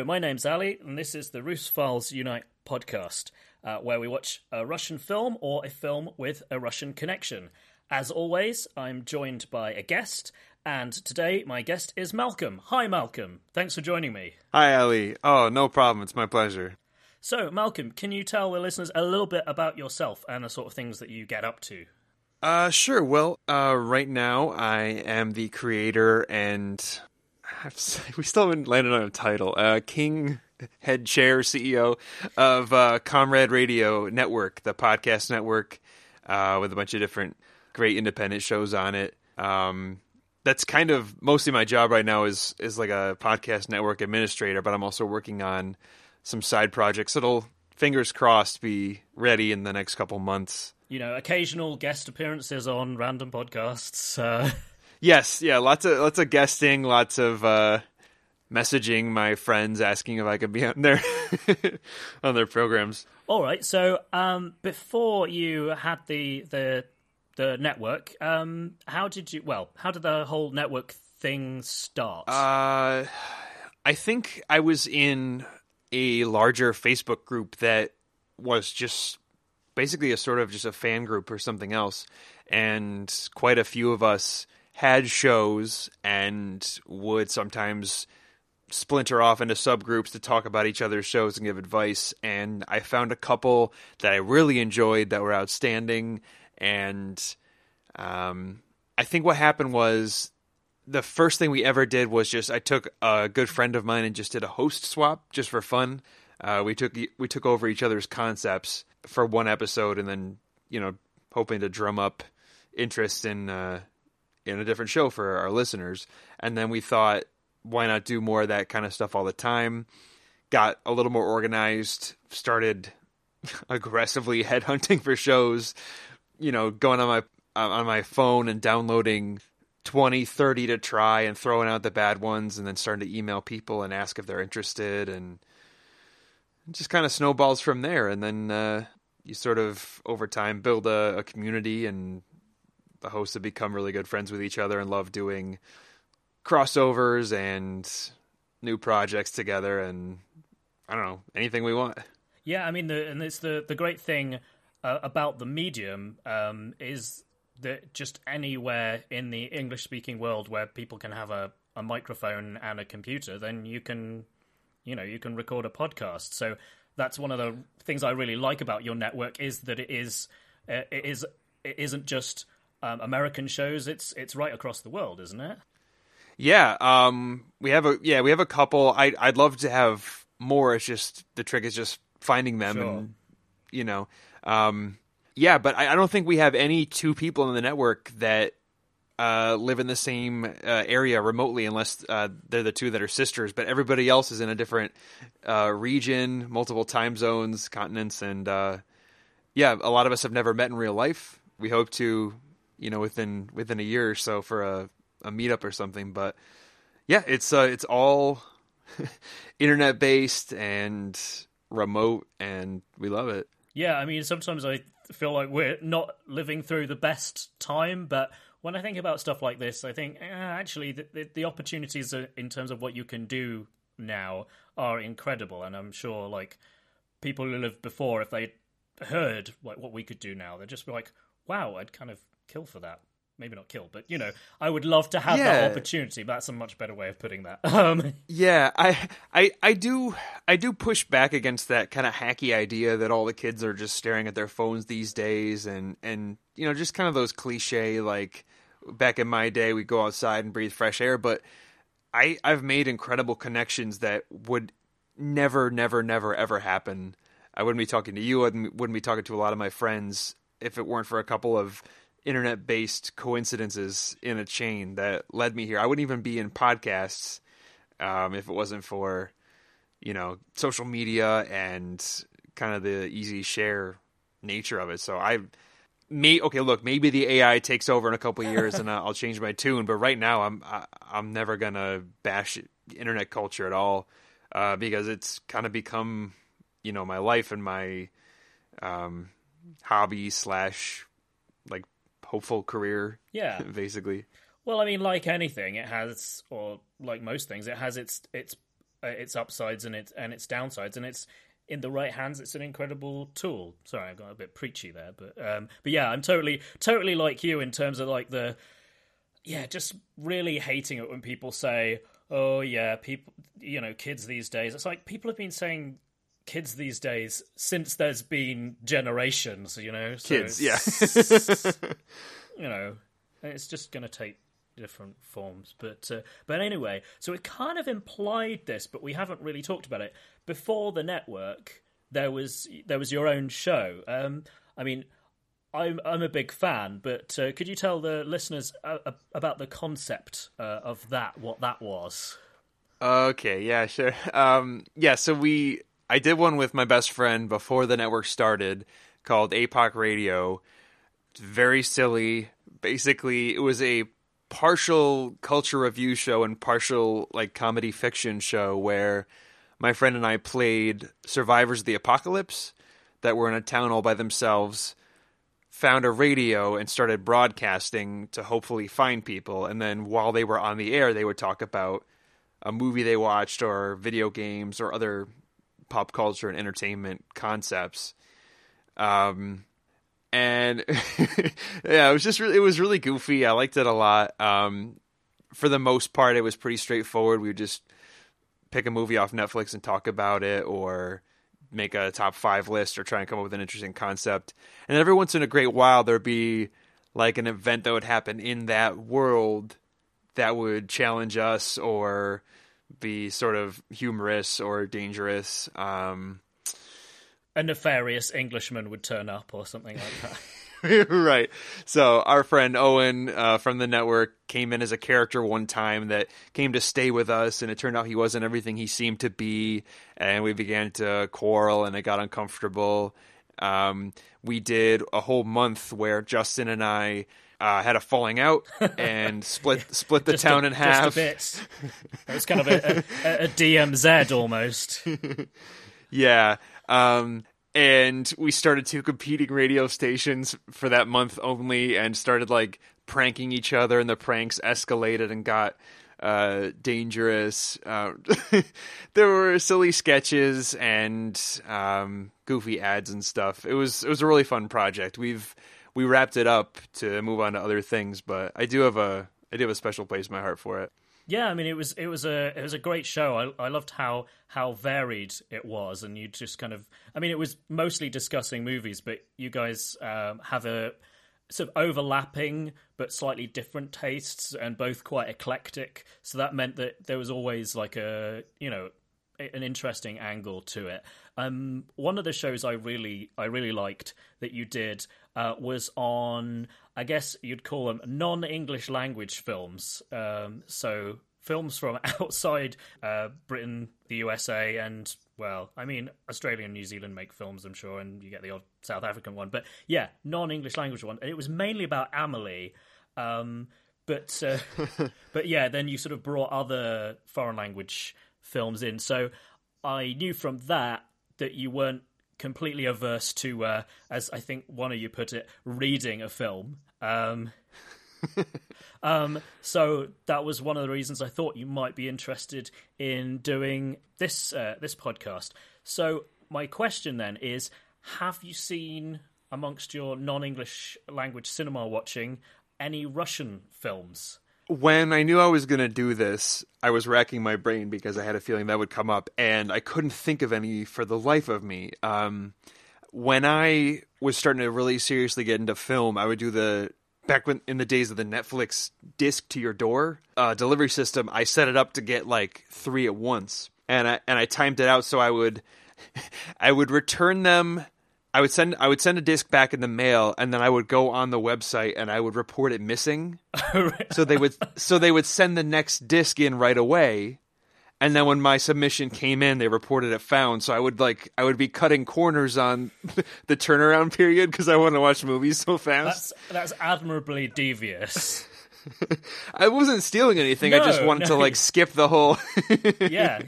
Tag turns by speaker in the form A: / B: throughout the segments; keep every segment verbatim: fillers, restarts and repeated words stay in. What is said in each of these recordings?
A: Hello, my name's Ali, and this is the Russophiles Unite podcast, uh, where we watch a Russian film or a film with a Russian connection. As always, I'm joined by a guest, and today my guest is Malcolm. Hi, Malcolm. Thanks for joining me.
B: Hi, Ali. Oh, no problem. It's my pleasure.
A: So, Malcolm, can you tell the listeners a little bit about yourself and the sort of things that you get up to?
B: Uh, sure. Well, uh, right now I am the creator and we still haven't landed on a title. Uh, King, head chair, C E O of uh, Comrade Radio Network, the podcast network, uh, with a bunch of different great independent shows on it. Um, that's kind of mostly my job right now is is like a podcast network administrator, but I'm also working on some side projects that'll, fingers crossed, be ready in the next couple months.
A: You know, occasional guest appearances on random podcasts. Uh...
B: Yes, yeah, lots of lots of guesting, lots of uh, messaging my friends asking if I could be on their on their programs.
A: All right. So um, before you had the the the network, um, how did you? Well, how did the whole network thing start?
B: Uh, I think I was in a larger Facebook group that was just basically a sort of just a fan group or something else, and quite a few of us had shows and would sometimes splinter off into subgroups to talk about each other's shows and give advice. And I found a couple that I really enjoyed that were outstanding. And um, I think what happened was the first thing we ever did was just I took a good friend of mine and just did a host swap just for fun. Uh, we took we took over each other's concepts for one episode, and then, you know, hoping to drum up interest in uh, in a different show for our listeners. And then we thought, why not do more of that kind of stuff all the time? Got a little more organized, started aggressively headhunting for shows, you know, going on my on my phone and downloading twenty, thirty to try and throwing out the bad ones, and then starting to email people and ask if they're interested, and it just kind of snowballs from there. And then uh, you sort of, over time, build a, a community, and the hosts have become really good friends with each other and love doing crossovers and new projects together, and I don't know, anything we want.
A: Yeah, I mean, the, and it's the, the great thing uh, about the medium um, is that just anywhere in the English-speaking world where people can have a, a microphone and a computer, then you can, you know, you can record a podcast. So that's one of the things I really like about your network, is that it is uh, it is it isn't just um, American shows. It's it's right across the world, isn't it?
B: Yeah, um, we have a yeah we have a couple. I I'd love to have more. It's just the trick is just finding them,
A: sure.
B: and you know, um, yeah. But I, I don't think we have any two people in the network that uh, live in the same uh, area remotely, unless uh, they're the two that are sisters. But everybody else is in a different uh, region, multiple time zones, continents, and uh, yeah, a lot of us have never met in real life. We hope to, you know, within within a year or so for a, a meetup or something. But yeah, it's uh, it's all internet based and remote, and we love it.
A: Yeah, I mean, sometimes I feel like we're not living through the best time, but when I think about stuff like this, I think eh, actually the, the, the opportunities in terms of what you can do now are incredible, and I'm sure like people who lived before, if they heard like what we could do now, they'd just be like, "Wow, I'd kind of kill for that." Maybe not kill, but you know, I would love to have
B: yeah.
A: that opportunity. That's a much better way of putting that. Um,
B: yeah, I, I, I do, I do push back against that kind of hacky idea that all the kids are just staring at their phones these days, and and you know, just kind of those cliche like back in my day we go outside and breathe fresh air. But I, I've made incredible connections that would never, never, never, ever happen. I wouldn't be talking to you. I wouldn't, wouldn't be talking to a lot of my friends if it weren't for a couple of internet-based coincidences in a chain that led me here. I wouldn't even be in podcasts um, if it wasn't for, you know, social media and kind of the easy share nature of it. So I may okay, look, maybe the A I takes over in a couple of years and I'll change my tune. But right now, I'm I, I'm never gonna bash internet culture at all uh, because it's kind of become, you know, my life and my um, hobby slash like hopeful career.
A: Yeah,
B: basically.
A: Well, I mean, like anything, it has, or like most things, it has its its uh, its upsides and its and its downsides, and it's in the right hands, it's an incredible tool. Sorry, I got a bit preachy there, but um, but yeah, I'm totally totally like you in terms of like the yeah, just really hating it when people say, "Oh yeah, people, you know, kids these days." It's like people have been saying kids these days since there's been generations, you know. So
B: kids, yeah.
A: You know, it's just going to take different forms, but uh, but anyway, so it kind of implied this, but we haven't really talked about it. Before the network, there was there was your own show. Um, I mean, I'm I'm a big fan, but uh, could you tell the listeners uh, about the concept uh, of that? What that was?
B: Okay, yeah, sure. Um, yeah, so we I did one with my best friend before the network started called A P O C Radio. Very silly. Basically, it was a partial culture review show and partial like comedy fiction show where my friend and I played survivors of the apocalypse that were in a town all by themselves, found a radio and started broadcasting to hopefully find people. And then while they were on the air, they would talk about a movie they watched or video games or other pop culture and entertainment concepts. Um, And yeah, it was just really, it was really goofy. I liked it a lot. Um, for the most part, it was pretty straightforward. We would just pick a movie off Netflix and talk about it, or make a top five list, or try and come up with an interesting concept. And every once in a great while, there'd be like an event that would happen in that world that would challenge us or be sort of humorous or dangerous. Um,
A: A nefarious Englishman would turn up or something like that.
B: Right. So our friend Owen uh, from the network came in as a character one time that came to stay with us, and it turned out he wasn't everything he seemed to be, and we began to quarrel, and it got uncomfortable. Um, we did a whole month where Justin and I uh, had a falling out and split split the
A: just
B: town
A: a,
B: in half.
A: Just a bit. It was kind of a, a, a D M Z almost.
B: Yeah. Um, and we started two competing radio stations for that month only, and started like pranking each other, and the pranks escalated and got uh, dangerous. Uh, there were silly sketches and um, goofy ads and stuff. It was it was a really fun project. We've we wrapped it up to move on to other things, but I do have a I do have a special place in my heart for it.
A: Yeah, I mean, it was it was a it was a great show. I I loved how how varied it was, and you just kind of, I mean, it was mostly discussing movies, but you guys um, have a sort of overlapping but slightly different tastes, and both quite eclectic. So that meant that there was always like a you know an interesting angle to it. Um, one of the shows I really I really liked that you did uh, was on, I guess you'd call them non-English language films. Um, so films from outside uh, Britain, the U S A, and, well, I mean, Australia and New Zealand make films, I'm sure, and you get the odd South African one. But yeah, non-English language one. And it was mainly about Amelie. Um, but uh, but yeah, then you sort of brought other foreign language films in. So I knew from that that you weren't completely averse to, uh, as I think one of you put it, reading a film. Um, um, so that was one of the reasons I thought you might be interested in doing this uh, this podcast. So my question then is, have you seen, amongst your non-English language cinema watching, any Russian films?
B: When I knew I was going to do this, I was racking my brain because I had a feeling that would come up, and I couldn't think of any for the life of me. Um, when I was starting to really seriously get into film, I would do the, back when in the days of the Netflix disc to your door uh, delivery system, I set it up to get like three at once, and I and I timed it out so I would I would return them. I would send I would send a disc back in the mail, and then I would go on the website and I would report it missing. so they would so they would send the next disc in right away, and then when my submission came in, they reported it found. So I would like I would be cutting corners on the turnaround period because I wanted to watch movies so fast.
A: That's, that's admirably devious.
B: I wasn't stealing anything.
A: No,
B: I just wanted
A: no.
B: to like skip the whole.
A: Yeah.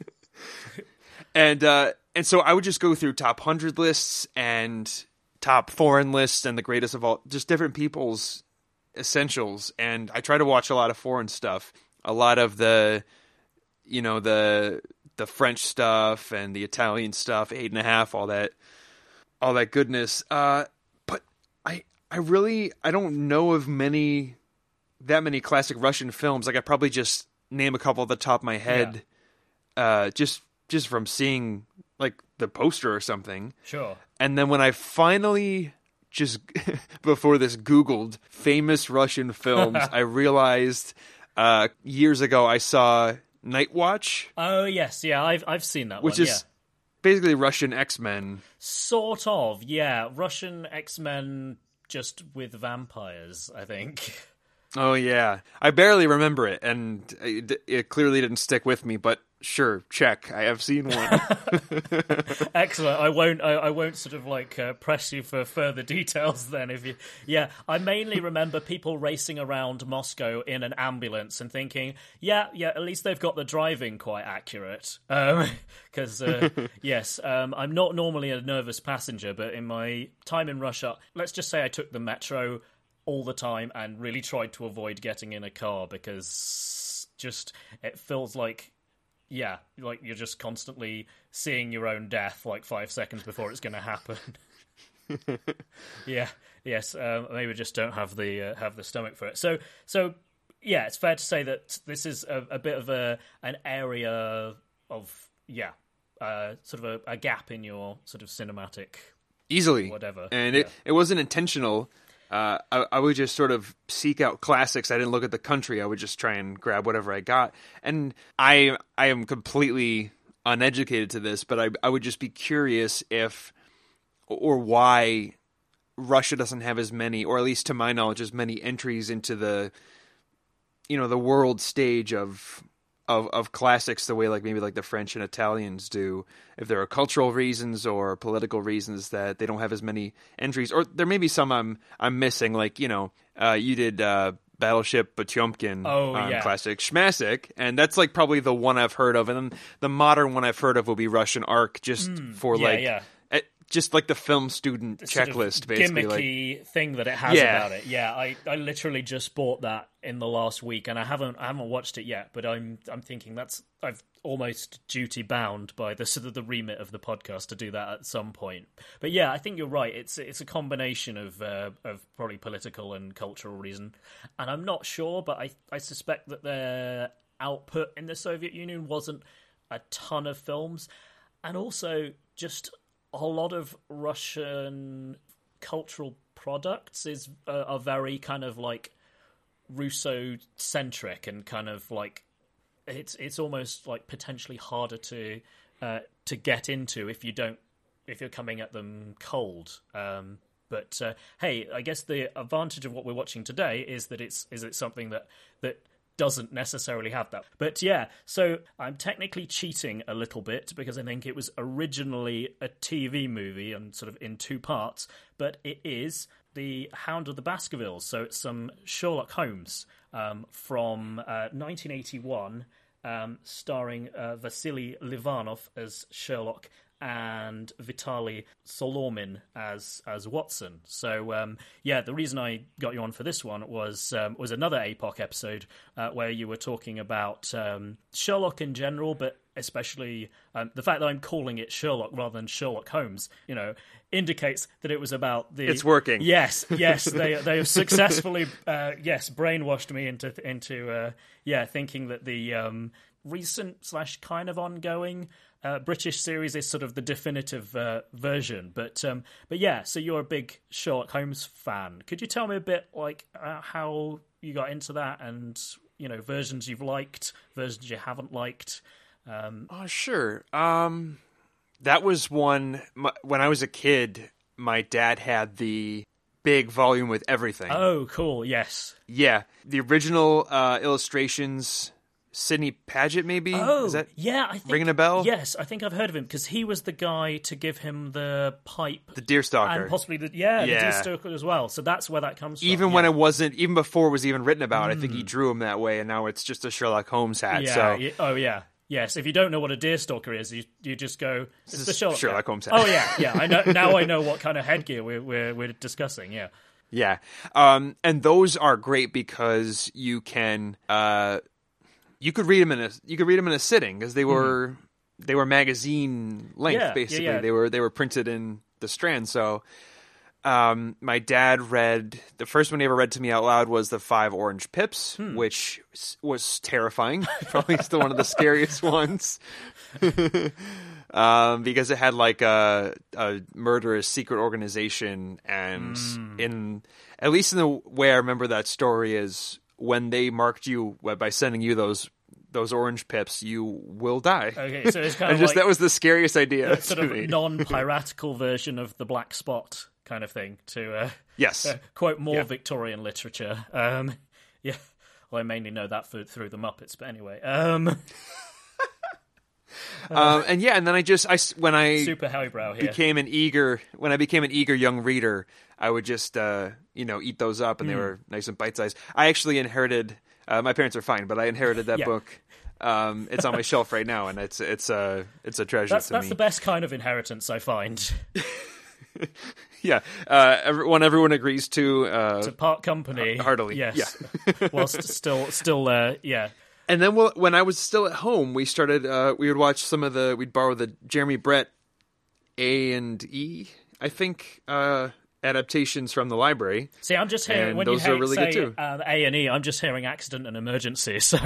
B: And uh, and so I would just go through top one hundred lists and top foreign lists and the greatest of all, just different people's essentials. And I try to watch a lot of foreign stuff, a lot of the, you know, the the French stuff and the Italian stuff, Eight and a Half, all that, all that goodness. Uh, but I, I really, I don't know of many, that many classic Russian films. Like I probably just name a couple at the top of my head, yeah. uh, just, just from seeing like the poster or something.
A: Sure.
B: And then when I finally just before this Googled famous Russian films, I realized uh, years ago I saw Night Watch.
A: Oh yes, yeah, I've I've seen that
B: which
A: one.
B: is
A: yeah.
B: basically Russian X-Men.
A: Sort of, yeah. Russian X-Men just with vampires, I think.
B: Oh yeah, I barely remember it, and it, it clearly didn't stick with me. But sure, check. I have seen one.
A: Excellent. I won't. I, I won't sort of like uh, press you for further details. Then, if you, yeah, I mainly remember people racing around Moscow in an ambulance and thinking, yeah, yeah, at least they've got the driving quite accurate. Because um, uh, yes, um, I'm not normally a nervous passenger, but in my time in Russia, let's just say I took the metro all the time and really tried to avoid getting in a car because just it feels like, yeah, like you're just constantly seeing your own death like five seconds before it's going to happen. yeah, yes, um, maybe just don't have the uh, have the stomach for it. So, so yeah, it's fair to say that this is a, a bit of a an area of yeah, uh, sort of a, a gap in your sort of cinematic
B: easily
A: whatever,
B: and
A: yeah.
B: it it wasn't intentional. Uh, I, I would just sort of seek out classics. I didn't look at the country. I would just try and grab whatever I got. And I I am completely uneducated to this, but I I would just be curious if or why Russia doesn't have as many, or at least to my knowledge, as many entries into the you know the world stage of of of classics the way like maybe like the French and Italians do. If there are cultural reasons or political reasons that they don't have as many entries, or there may be some I'm I'm missing. Like you know, uh, you did uh, Battleship Potemkin
A: oh,
B: on
A: yeah.
B: classic Schmassic, and that's like probably the one I've heard of. And then the modern one I've heard of will be Russian Ark, just
A: mm,
B: for
A: yeah,
B: like.
A: Yeah.
B: Just like the film student
A: the
B: checklist,
A: sort of
B: basically.
A: Gimmicky
B: like,
A: thing that it has
B: yeah.
A: about it. Yeah, I, I literally just bought that in the last week, and I haven't I haven't watched it yet. But I'm I'm thinking that's I've almost duty bound by the sort of the remit of the podcast to do that at some point. But yeah, I think you're right. It's it's a combination of uh, of probably political and cultural reason, and I'm not sure, but I I suspect that their output in the Soviet Union wasn't a ton of films, and also just a lot of Russian cultural products is uh, are very kind of like Russo-centric and kind of like it's it's almost like potentially harder to uh, to get into if you don't if you're coming at them cold. Um, but uh, hey, I guess the advantage of what we're watching today is that it's is it something that that. doesn't necessarily have that. But yeah, so I'm technically cheating a little bit because I think it was originally a T V movie and sort of in two parts, but it is The Hound of the Baskervilles. So it's some Sherlock Holmes um, from uh, nineteen eighty-one, um, starring uh, Vasily Livanov as Sherlock and Vitaly Solomin as as Watson. So um, yeah, the reason I got you on for this one was um, was another A P O C episode uh, where you were talking about um, Sherlock in general, but especially um, the fact that I'm calling it Sherlock rather than Sherlock Holmes, you know, indicates that it was about the.
B: It's working.
A: Yes, yes, they they have successfully uh, yes brainwashed me into into uh, yeah thinking that the um, recent slash kind of ongoing. Uh, British series is sort of the definitive uh, version, but um, but yeah. So you're a big Sherlock Holmes fan. Could you tell me a bit like uh, how you got into that, and you know versions you've liked, versions you haven't liked? Um,
B: oh sure. Um, that was one my, when I was a kid. My dad had the big volume with everything.
A: Oh, cool. Yes.
B: Yeah, the original uh, illustrations. Sidney Paget, maybe?
A: Oh,
B: Is that
A: yeah. I think,
B: ringing a bell?
A: Yes, I think I've heard of him because he was the guy to give him the pipe,
B: the Deerstalker,
A: and possibly the yeah,
B: yeah.
A: the Deerstalker as well. So that's where that comes from.
B: Even
A: yeah.
B: when it wasn't, even before it was even written about, mm. I think he
A: Mm.
B: drew him that way, and now it's just a Sherlock Holmes hat.
A: Yeah.
B: So.
A: yeah. Oh, yeah. Yes. If you don't know what a Deerstalker is, you you just go. It's the Sherlock,
B: Sherlock
A: yeah.
B: Holmes hat.
A: Oh yeah, yeah. I know now. I know what kind of headgear we're we're, we're discussing. Yeah.
B: Yeah, um, and those are great because you can. Uh, You could read them in a you could read them in a sitting because they were mm. they were magazine length,
A: Yeah, yeah,
B: basically.
A: yeah.
B: They were they were printed in the Strand. So um, my dad read the first one he ever read to me out loud was The Five Orange Pips,
A: Hmm.
B: which s- was terrifying. Probably still one of the scariest ones. Um, because it had like a, a murderous secret organization, and
A: Mm.
B: in at least in the way I remember that story is when they marked you by sending you those those orange pips, you will die.
A: Okay, so it's kind
B: And
A: of
B: just
A: like
B: that was the scariest idea.
A: a sort
B: to
A: of
B: me.
A: non-piratical version of the Black Spot kind of thing, to uh,
B: Yes.
A: uh, quote more
B: Yeah.
A: Victorian literature. Um, yeah, well, I mainly know that for, through the Muppets, but anyway. Um,
B: Um, and yeah, and then I just I s- when I
A: super highbrow here.
B: became an eager when I became an eager young reader, I would just uh, you know eat those up, and they
A: Mm.
B: were nice and bite sized. I actually inherited. Uh, my parents are fine, but I inherited that
A: Yeah.
B: book. Um, it's on my shelf right now, and it's it's a it's a treasure
A: That's
B: to
A: that's
B: me.
A: the best kind of inheritance, I find.
B: Yeah, uh, everyone everyone agrees to. Uh,
A: To part company,
B: heartily,
A: yes. Whilst still, still, uh, yeah.
B: And then we'll, when I was still at home, we started. Uh, we would watch some of the. We'd borrow the Jeremy Brett A and E, I think, uh, adaptations from the library.
A: See, I'm just hearing
B: And
A: when
B: those
A: you
B: are
A: hear,
B: really
A: say
B: good too.
A: um, A and E, I'm just hearing accident and emergency. So,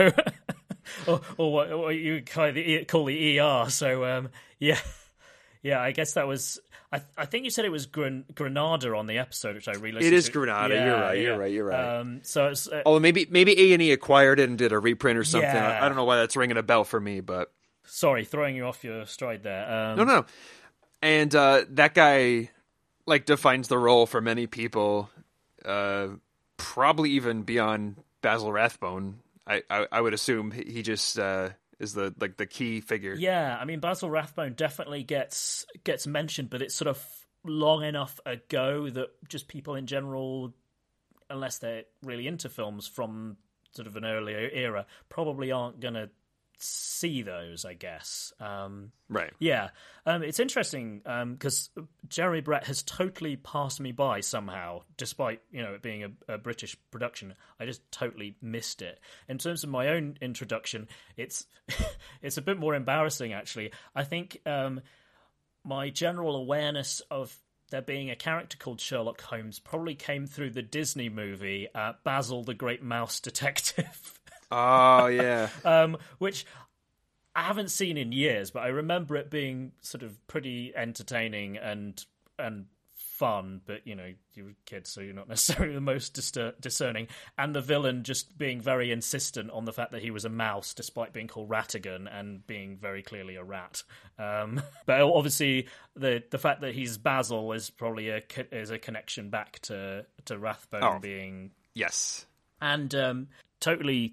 A: or, or what, what you call the, call the E R. So, um, yeah, yeah. I guess that was. I, I think you said it was Gran- Granada on the episode, which I re-listened
B: It is
A: to.
B: Granada,
A: Yeah,
B: you're right,
A: yeah.
B: you're right, you're right.
A: Um, so it's. Uh,
B: Oh, maybe maybe A and E acquired it and did a reprint or something.
A: Yeah.
B: I, I don't know why that's ringing a bell for me, but
A: Sorry, throwing you off your stride there. Um,
B: no, no. And uh, that guy like defines the role for many people, uh, probably even beyond Basil Rathbone. I, I, I would assume he he just uh, is the like the key figure.
A: Yeah, I mean Basil Rathbone definitely gets gets mentioned, but it's sort of long enough ago that just people in general, unless they're really into films from sort of an earlier era, probably aren't going to see those, I guess. Um,
B: Right.
A: yeah, um, it's interesting because Jeremy Brett has totally passed me by somehow, despite you know it being a, a British production. I just totally missed it. In terms of my own introduction, it's it's a bit more embarrassing actually. I think um, my general awareness of there being a character called Sherlock Holmes probably came through the Disney movie uh, Basil the Great Mouse Detective.
B: Oh yeah.
A: um, which I haven't seen in years, but I remember it being sort of pretty entertaining and and fun. But you know, you were kids, so you're not necessarily the most discer- discerning. And the villain just being very insistent on the fact that he was a mouse, despite being called Ratigan and being very clearly a rat. Um, but obviously, the the fact that he's Basil is probably a co- is a connection back to to Rathbone
B: Oh.
A: being
B: Yes.
A: and um, totally.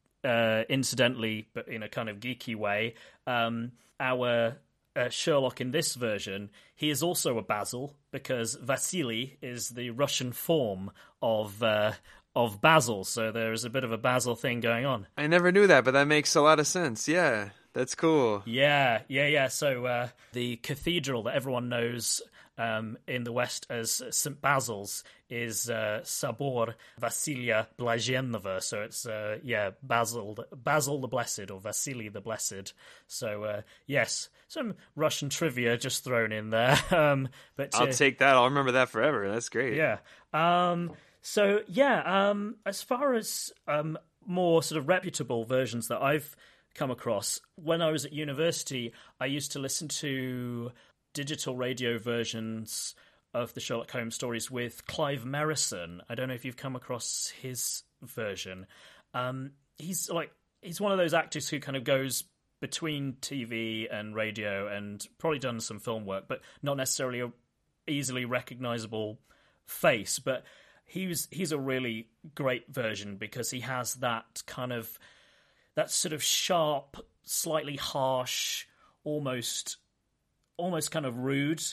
A: Uh, incidentally, but in a kind of geeky way, um, our uh, Sherlock in this version, he is also a Basil because Vasily is the Russian form of uh, of Basil. So there is a bit of a Basil thing going on.
B: I never knew that, but that makes a lot of sense. Yeah, that's cool.
A: Yeah, yeah, yeah. So uh, the cathedral that everyone knows um, in the West as Saint Basil's is uh, Sabor Vasilia Blazhenova. So it's uh, yeah, Basil, Basil the Blessed or Vasily the Blessed. So uh, yes, some Russian trivia just thrown in there. um, but
B: I'll
A: uh,
B: take that. I'll remember that forever. That's great.
A: yeah. Um, so yeah, um, as far as um, more sort of reputable versions that I've come across, when I was at university, I used to listen to digital radio versions of the Sherlock Holmes stories with Clive Merrison. I don't know if you've come across his version. Um, he's like he's one of those actors who kind of goes between T V and radio and probably done some film work, but not necessarily a easily recognizable face. But he was he's a really great version because he has that kind of that sort of sharp, slightly harsh, almost almost kind of rude,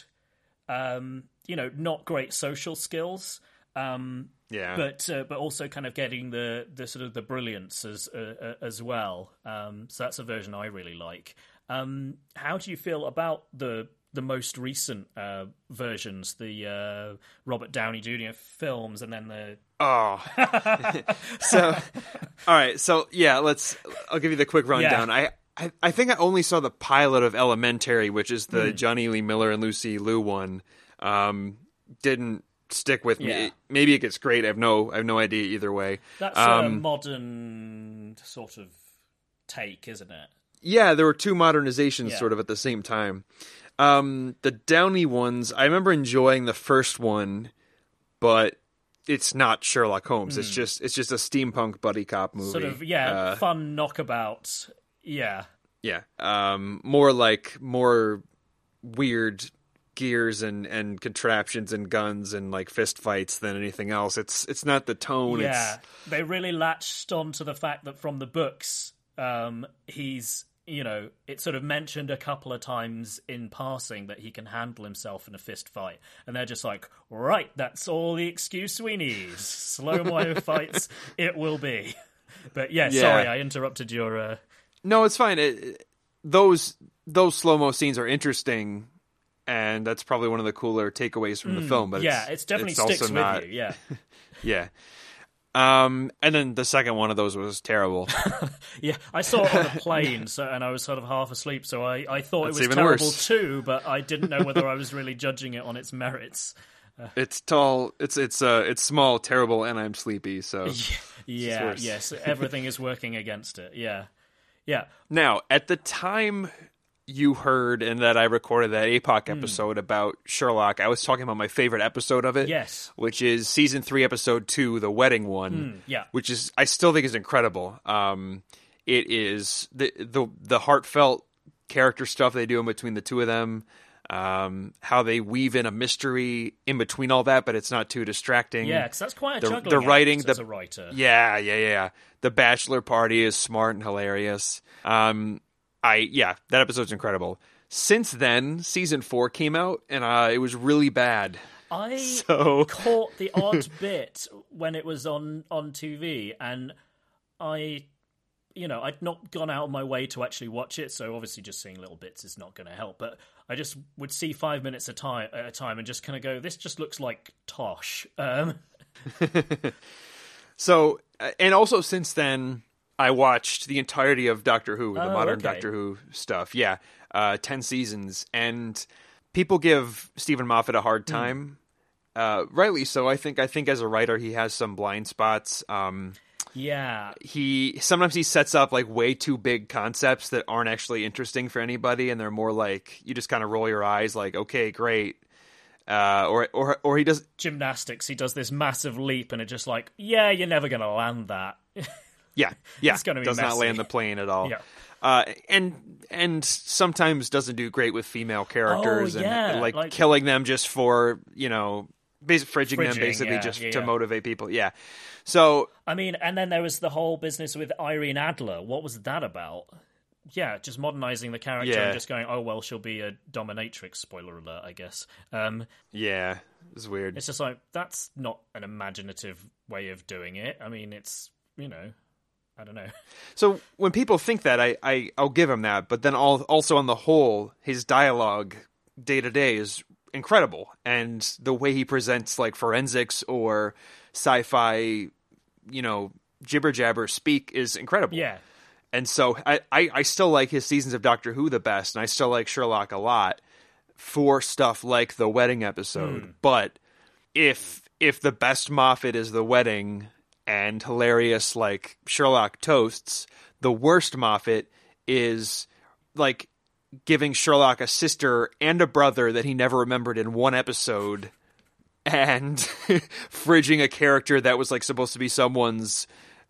A: um, you know, not great social skills. Um,
B: Yeah.
A: but uh, but also kind of getting the, the sort of the brilliance as uh, uh, as well. Um, so that's a version I really like. Um, how do you feel about the the most recent uh, versions, the uh, Robert Downey Junior films, and then the
B: Oh. So, all right. So, yeah, let's. I'll give you the quick rundown.
A: Yeah.
B: I I, I think I only saw the pilot of Elementary, which is the
A: Mm.
B: Johnny Lee Miller and Lucy Liu one. Um, didn't stick with me.
A: Yeah.
B: It- maybe it gets great. I have no I have no idea either way.
A: That's a
B: Um,
A: modern sort of take, isn't it?
B: Yeah, there were two modernizations
A: Yeah.
B: sort of at the same time. Um, the Downey ones, I remember enjoying the first one, but it's not Sherlock Holmes. It's just it's just a steampunk buddy cop movie.
A: Hmm. Sort of, yeah,
B: Uh,
A: fun knockabout. Yeah.
B: yeah. Um, more like more weird gears and, and contraptions and guns and like fist fights than anything else. It's it's not the tone.
A: Yeah.
B: It's
A: They really latched on to the fact that from the books, um, he's, you know, it's sort of mentioned a couple of times in passing that he can handle himself in a fist fight. And they're just like, right, that's all the excuse we need. Slow-mo fights, it will be. But yeah,
B: Yeah.
A: sorry, I interrupted your... Uh...
B: no, it's fine. It, it- those those slow mo scenes are interesting, and that's probably one of the cooler takeaways from the film. But
A: yeah,
B: it's,
A: it's definitely
B: it's
A: sticks
B: also
A: with
B: not,
A: you, yeah.
B: Yeah. Um, and then the second one of those was terrible.
A: Yeah, I saw it on a plane, so and I was sort of half asleep, so I, I thought
B: That's
A: it was
B: even
A: terrible
B: worse.
A: too, but I didn't know whether I was really judging it on its merits.
B: It's tall. It's it's uh it's small, terrible, and I'm sleepy. So
A: Yeah,
B: worse.
A: yes, everything is working against it. Yeah, yeah,
B: now, at the time you heard and that I recorded that A P O C episode about Sherlock, I was talking about my favorite episode of it.
A: yes,
B: Which is season three, episode two, the wedding one.
A: yeah.
B: Which is I still think is incredible. Um, it is the the the heartfelt character stuff they do in between the two of them. Um, how they weave in a mystery in between all that, but it's not too distracting.
A: Yeah, because that's quite a
B: The-
A: juggling
B: the
A: act
B: writing,
A: as
B: the-
A: a writer.
B: Yeah, yeah, yeah. The bachelor party is smart and hilarious. Um, I yeah, that episode's incredible. Since then, season four came out, and uh, it was really bad.
A: I
B: So
A: caught the odd bit when it was on on T V, and I, you know, I'd not gone out of my way to actually watch it, so obviously just seeing little bits is not going to help. But I just would see five minutes a time at a time and just kind of go, "This just looks like Tosh." Um,
B: So, uh, and also since then, I watched the entirety of Doctor Who, the
A: Oh,
B: modern
A: okay.
B: Doctor Who stuff. Yeah, uh, ten seasons, and people give Stephen Moffat a
A: Hmm.
B: hard time, uh, rightly so. I think. I think as a writer, he has some blind spots. Um,
A: yeah,
B: he sometimes he sets up like way too big concepts that aren't actually interesting for anybody, and they're more like you just kind of roll your eyes, like, okay, great. Uh, or or or he does
A: gymnastics. He does this massive leap, and it's just like, yeah, you're never going to land that.
B: Yeah, yeah,
A: It's gonna be
B: does not
A: messy.
B: land the plane at all.
A: Yeah.
B: Uh, and and sometimes doesn't do great with female characters
A: Oh,
B: and
A: yeah,
B: like,
A: like-
B: killing them just for you know, basic fridging, them
A: Fridging,
B: basically
A: yeah,
B: just
A: yeah,
B: to
A: yeah.
B: motivate people. Yeah, so
A: I mean, and then there was the whole business with Irene Adler. What was that about? Yeah, just modernizing the character
B: Yeah.
A: and just going, oh, well, she'll be a dominatrix, spoiler alert, I guess. Um,
B: yeah, it's weird.
A: it's just like, that's not an imaginative way of doing it. I mean, it's, you know, I don't know.
B: So when people think that, I, I I'll give him that, but then all, also on the whole, his dialogue day to day is incredible, and the way he presents like forensics or sci-fi, you know, jibber jabber speak is incredible.
A: Yeah,
B: And so I, I, I still like his seasons of Doctor Who the best, and I still like Sherlock a lot for stuff like the wedding episode. But if if the best Moffat is the wedding and hilarious like Sherlock toasts, the worst Moffat is like giving Sherlock a sister and a brother that he never remembered in one episode, and fridging a character that was like supposed to be someone's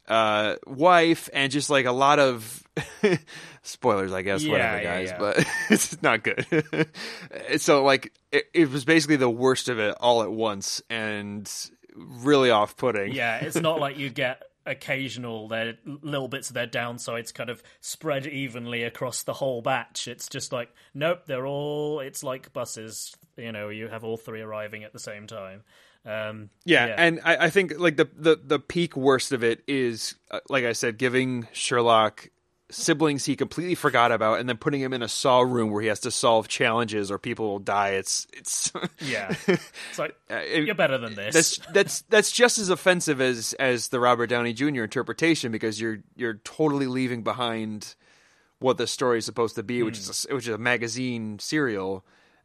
B: uh wife, and just like a lot of spoilers, I guess.
A: Yeah,
B: Whatever,
A: yeah,
B: guys,
A: yeah.
B: but it's not good. So like it, it was basically the worst of it all at once, and really off-putting.
A: yeah, it's not like you get occasional their little bits of their downsides kind of spread evenly across the whole batch. It's just like, nope, they're all, it's like buses, you know, you have all three arriving at the same time. Um,
B: Yeah, and I, I think like the, the the peak worst of it is, uh, like I said, giving Sherlock siblings he completely forgot about, and then putting him in a saw room where he has to solve challenges or people will die. It's it's
A: yeah, it's like,
B: it-
A: you're better than this.
B: that's that's that's just as offensive as as the Robert Downey Junior interpretation, because you're you're totally leaving behind what the story is supposed to be, mm. which is a, which is a magazine serial,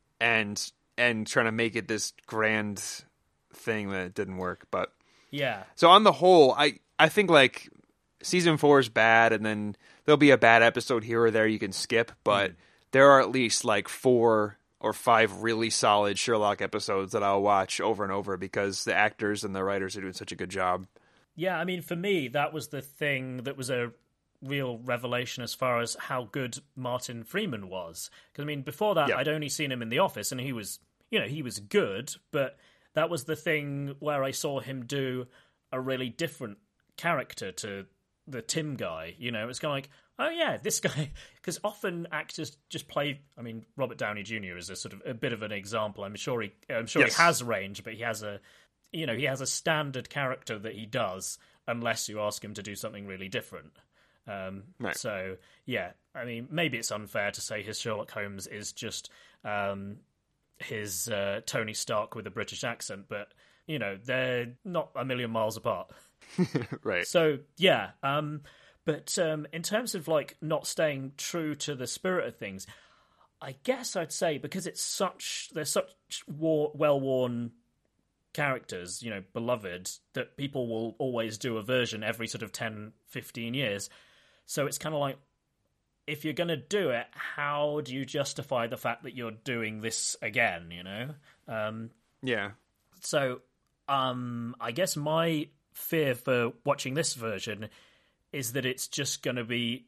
B: and and trying to make it this grand thing that didn't work. But
A: yeah,
B: so on the whole, I I think like season four is bad, and then there'll be a bad episode here or there you can skip, but mm. there are at least like four or five really solid Sherlock episodes that I'll watch over and over because the actors and the writers are doing such a good job.
A: Yeah, I mean, for me, that was the thing that was a real revelation as far as how good Martin Freeman was. Because, I mean, before that, yeah. I'd only seen him in The Office, and he was, you know, he was good, but that was the thing where I saw him do a really different character to the Tim guy. You know, it was kind of like, oh yeah, this guy, because often actors just play. I mean, Robert Downey Junior is a sort of a bit of an example. I'm sure he, I'm sure yes. he has range, but he has a, you know, he has a standard character that he does, unless you ask him to do something really different. Um,
B: right.
A: So yeah, I mean, maybe it's unfair to say his Sherlock Holmes is just um, his uh, Tony Stark with a British accent, but you know, they're not a million miles apart.
B: Right.
A: So yeah. Um, But um, in terms of like not staying true to the spirit of things, I guess I'd say because it's such they're such war, well-worn characters, you know, beloved, that people will always do a version every sort of ten, fifteen years. So it's kind of like, if you're going to do it, how do you justify the fact that you're doing this again, you know? Um,
B: yeah.
A: So um, I guess my fear for watching this version is that it's just going to be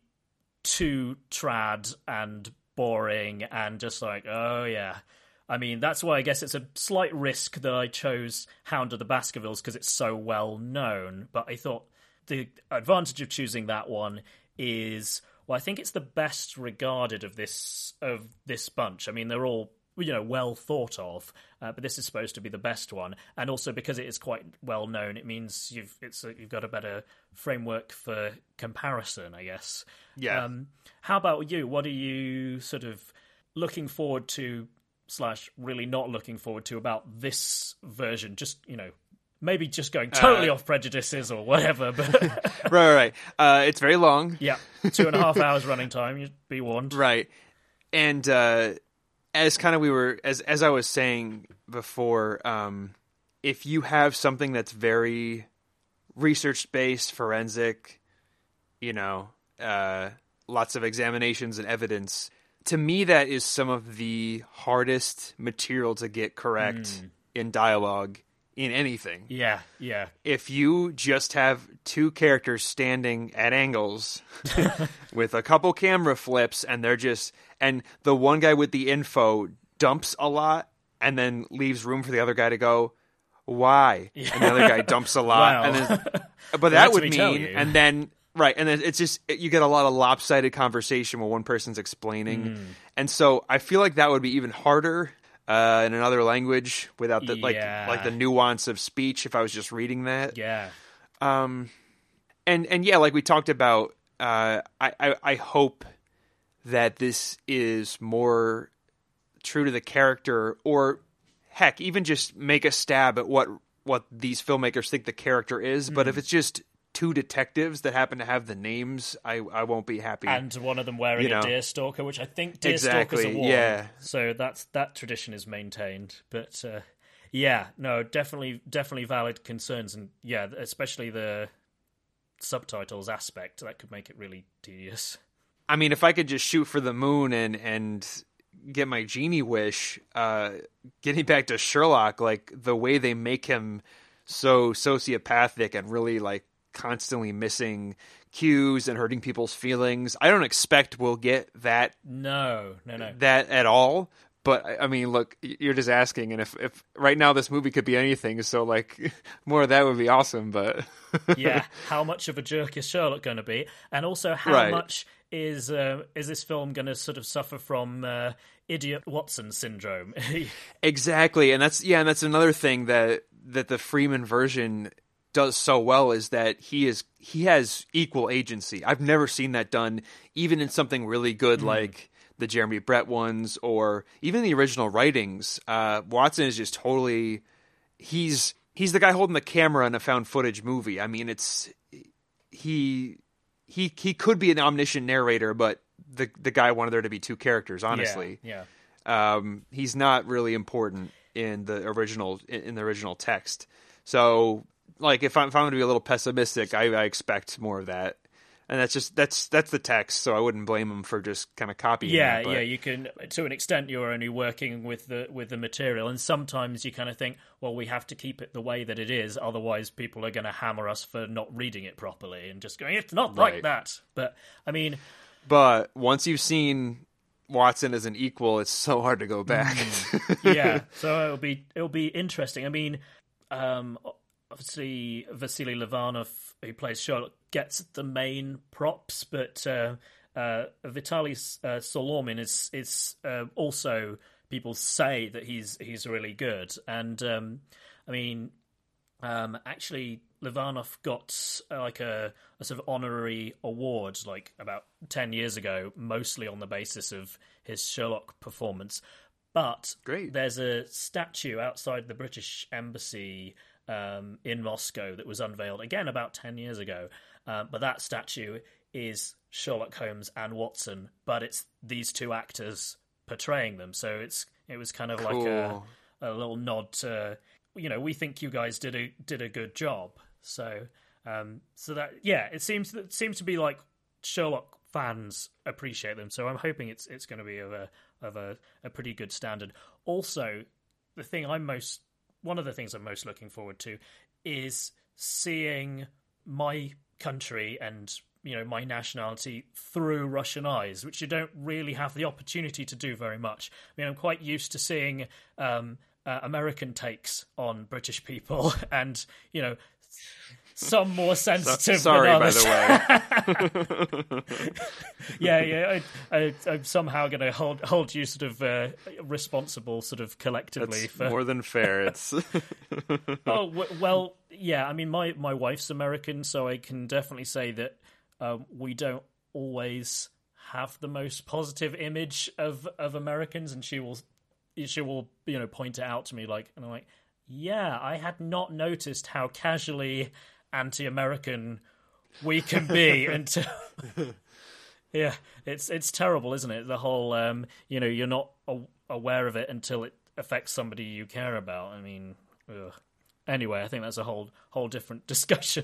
A: too trad and boring and just like, oh yeah. I mean, that's why I guess it's a slight risk that I chose Hound of the Baskervilles because it's so well known. But I thought the advantage of choosing that one is, well, I think it's the best regarded of this of this bunch. I mean, they're all, you know, well thought of, uh, but this is supposed to be the best one, and also because it is quite well known, it means you've it's a, you've got a better framework for comparison, I guess.
B: Yeah.
A: Um, how about you? What are you sort of looking forward to, slash really not looking forward to about this version? Just, you know, maybe just going totally uh, off prejudices or whatever. But
B: right, right, right. Uh, it's very long.
A: Yeah, two and a half hours running time. You'd be warned.
B: Right, and. Uh... As kind of we were, as as I was saying before, um, if you have something that's very research-based, forensic, you know, uh, lots of examinations and evidence, to me that is some of the hardest material to get correct mm. in dialogue in anything.
A: Yeah, yeah.
B: If you just have two characters standing at angles with a couple camera flips and they're just... And the one guy with the info dumps a lot and then leaves room for the other guy to go, why? Yeah. And the other guy dumps a lot.
A: Wow.
B: And then, but that would mean, and then, right, and then it's just, you get a lot of lopsided conversation where one person's explaining. Mm. And so I feel like that would be even harder uh, in another language without the, like,
A: yeah.
B: like the nuance of speech if I was just reading that.
A: Yeah.
B: Um, and, and yeah, like we talked about, uh, I, I, I hope that this is more true to the character, or heck, even just make a stab at what what these filmmakers think the character is. Mm. But if it's just two detectives that happen to have the names, I, I won't be happy.
A: And one of them wearing you know. a deerstalker, which I think deerstalkers
B: exactly,
A: are worn.
B: Yeah.
A: So that's that tradition is maintained. But uh, yeah, no, definitely, definitely valid concerns, and yeah, especially the subtitles aspect that could make it really tedious.
B: I mean, if I could just shoot for the moon and and get my genie wish, uh, getting back to Sherlock, like the way they make him so sociopathic and really like constantly missing cues and hurting people's feelings, I don't expect we'll get that.
A: No, no, no,
B: that at all. But I mean, look, you're just asking, and if, if right now this movie could be anything, so like more of that would be awesome. But
A: yeah, how much of a jerk is Sherlock going to be, and also how
B: right.
A: much is uh, is this film going to sort of suffer from uh, idiot Watson syndrome?
B: Exactly, and that's yeah, and that's another thing that that the Freeman version does so well is that he is he has equal agency. I've never seen that done, even in something really good mm. like the Jeremy Brett ones, or even the original writings. Uh, Watson is just totally, he's, he's the guy holding the camera in a found footage movie. I mean, it's, he, he, he could be an omniscient narrator, but the the guy wanted there to be two characters. Honestly,
A: yeah,
B: yeah. Um, he's not really important in the original in the original text. So, like, if I'm, if I'm going to be a little pessimistic, I, I expect more of that. And that's just that's that's the text, so I wouldn't blame him for just kind of copying.
A: Yeah,
B: that, but...
A: yeah. You can, to an extent, you're only working with the with the material, and sometimes you kind of think, well, we have to keep it the way that it is, otherwise people are going to hammer us for not reading it properly and just going, it's not
B: right.
A: like that. But I mean,
B: but once you've seen Watson as an equal, it's so hard to go back.
A: Mm, yeah, so it'll be it'll be interesting. I mean, um, obviously Vasily Levanov, who plays Sherlock, gets the main props, but uh, uh, Vitaly uh, Solomin is is uh, also, people say that he's he's really good, and um, I mean, um, actually Levanov got uh, like a, a sort of honorary award like about ten years ago, mostly on the basis of his Sherlock performance. But
B: Great.
A: There's a statue outside the British Embassy um, in Moscow that was unveiled again about ten years ago. Uh, but that statue is Sherlock Holmes and Watson, but it's these two actors portraying them. So it's it was kind of
B: cool.
A: like a, a little nod to, you know, we think you guys did a did a good job. So um, so that yeah, it seems it seems to be like Sherlock fans appreciate them. So I'm hoping it's it's going to be of a of a, a pretty good standard. Also, the thing I'm most one of the things I'm most looking forward to is seeing my country and, you know, my nationality through Russian eyes, which you don't really have the opportunity to do very much. I mean, I'm quite used to seeing um, uh, American takes on British people, and, you know, some more sensitive
B: so, sorry,
A: than others.
B: by the
A: way. yeah, yeah. I, I, I'm somehow going to hold hold you sort of uh, responsible, sort of collectively.
B: That's
A: for
B: more than fair. It's
A: oh w- well, yeah. I mean, my, my wife's American, so I can definitely say that um, we don't always have the most positive image of, of Americans, and she will she will you know point it out to me, like, and I'm like, yeah, I had not noticed how casually anti-American we can be until yeah, it's it's terrible, isn't it? The whole um, you know, you're not a- aware of it until it affects somebody you care about. I mean, ugh. Anyway, I think that's a whole whole different discussion.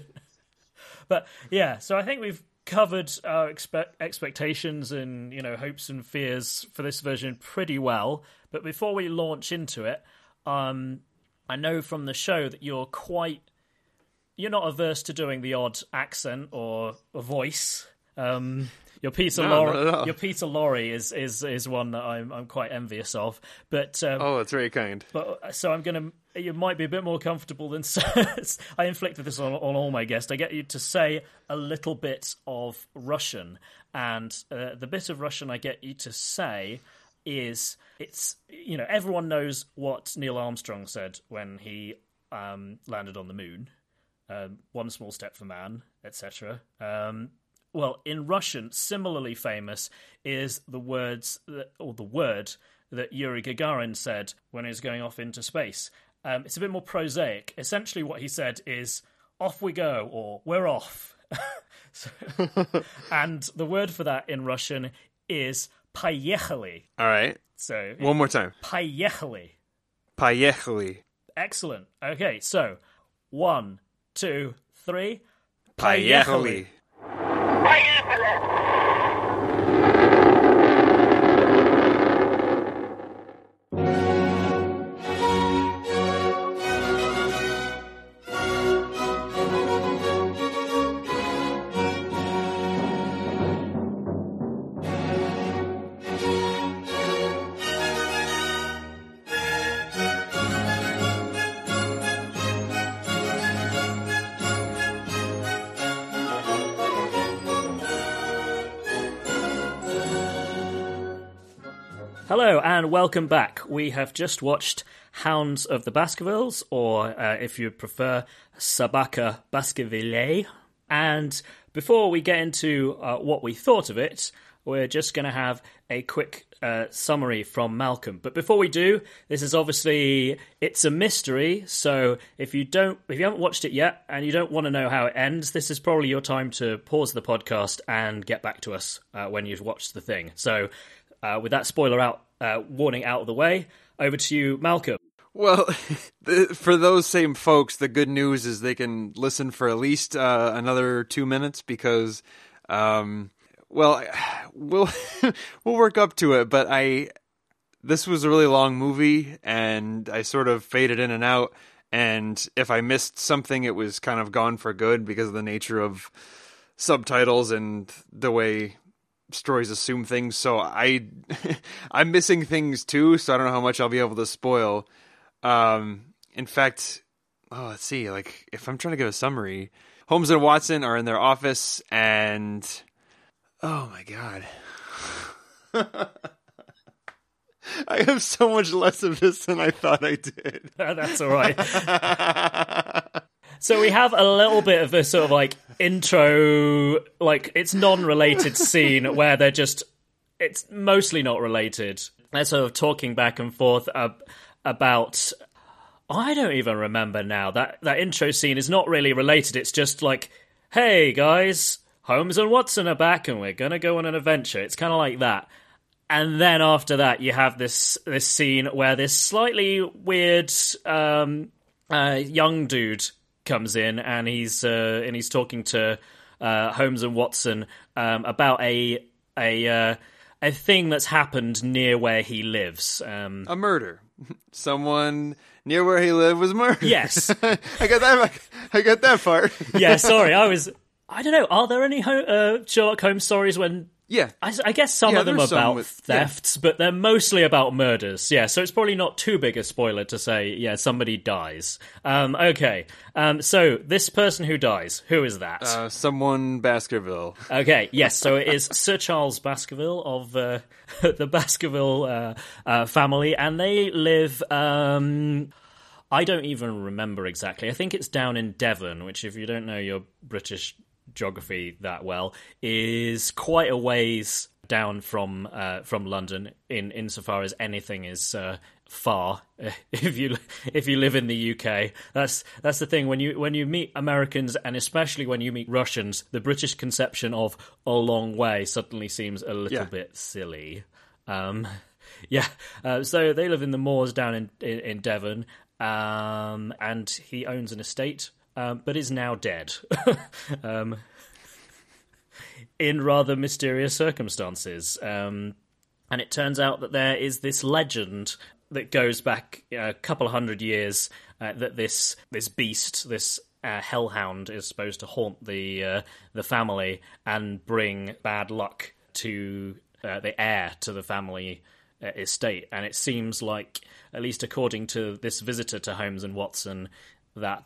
A: But yeah, so I think we've covered our expe- expectations and, you know, hopes and fears for this version pretty well. But before we launch into it, um, I know from the show that you're quite you're not averse to doing the odd accent or a voice. Um, your Peter
B: no,
A: Lorre, your Peter Lorre is, is is one that I'm I'm quite envious of. But um,
B: oh, that's very kind.
A: But so I'm gonna. You might be a bit more comfortable than I inflicted this on, on all my guests. I get you to say a little bit of Russian, and uh, the bit of Russian I get you to say is it's you know everyone knows what Neil Armstrong said when he um, landed on the moon. Um, one small step for man, et cetera. Um, well, in Russian, similarly famous is the words that, or the word that Yuri Gagarin said when he was going off into space. Um, it's a bit more prosaic. Essentially, what he said is "off we go" or "we're off." so, and the word for that in Russian is "поехали."
B: All right.
A: So
B: one more time.
A: "Поехали."
B: Поехали.
A: Excellent. Okay, so one. Two, three.
B: Поехали.
A: Hello and welcome back. We have just watched Hounds of the Baskervilles, or uh, if you prefer, Sabaka Baskerville. And before we get into uh, what we thought of it, we're just going to have a quick uh, summary from Malcolm. But before we do, this is obviously, it's a mystery, so if you don't, if you haven't watched it yet and you don't want to know how it ends, this is probably your time to pause the podcast and get back to us uh, when you've watched the thing. So uh, with that spoiler out, uh, warning out of the way, over to you, Malcolm.
B: Well, the, for those same folks, the good news is they can listen for at least uh, another two minutes because... Um, Well, we'll we'll work up to it, but I this was a really long movie, and I sort of faded in and out. And if I missed something, it was kind of gone for good because of the nature of subtitles and the way stories assume things. So I I'm missing things too. So I don't know how much I'll be able to spoil. Um, in fact, oh, let's see. Like if I'm trying to give a summary, Holmes and Watson are in their office and. Oh my god. I have so much less of this than I thought I did.
A: That's all right. So we have a little bit of a sort of like intro, like it's non-related scene where they're just, it's mostly not related. They're sort of talking back and forth uh, about, I don't even remember now. That, that intro scene is not really related. It's just like, hey guys, Holmes and Watson are back and we're going to go on an adventure. It's kind of like that. And then after that, you have this this scene where this slightly weird um, uh, young dude comes in and he's uh, and he's talking to uh, Holmes and Watson um, about a a uh, a thing that's happened near where he lives. Um,
B: a murder. Someone near where he lived was murdered.
A: Yes,
B: I got that. I got that part.
A: Yeah, sorry, I was. I don't know. Are there any uh, Sherlock Holmes stories when?
B: Yeah,
A: I, I guess some
B: yeah,
A: of them are about
B: with,
A: thefts,
B: yeah.
A: but they're mostly about murders. Yeah, so it's probably not too big a spoiler to say, yeah, somebody dies. Um, okay, um, so this person who dies, who is that?
B: Uh, someone Baskerville.
A: Okay, yes, so it is Sir Charles Baskerville of uh, the Baskerville uh, uh, family, and they live... Um, I don't even remember exactly. I think it's down in Devon, which if you don't know your British geography that well, is quite a ways down from uh, from London in insofar as anything is uh, far. If you if you live in the U K, that's that's the thing. When you when you meet Americans and especially when you meet Russians, the British conception of a long way suddenly seems a little
B: yeah.
A: bit silly. Um, yeah, uh, so they live in the moors down in in, in Devon, um, and he owns an estate. Um, but is now dead, um, in rather mysterious circumstances. Um, and it turns out that there is this legend that goes back you know, a couple of hundred years uh, that this this beast, this uh, hellhound, is supposed to haunt the uh, the family and bring bad luck to uh, the heir to the family uh, estate. And it seems like, at least according to this visitor to Holmes and Watson, that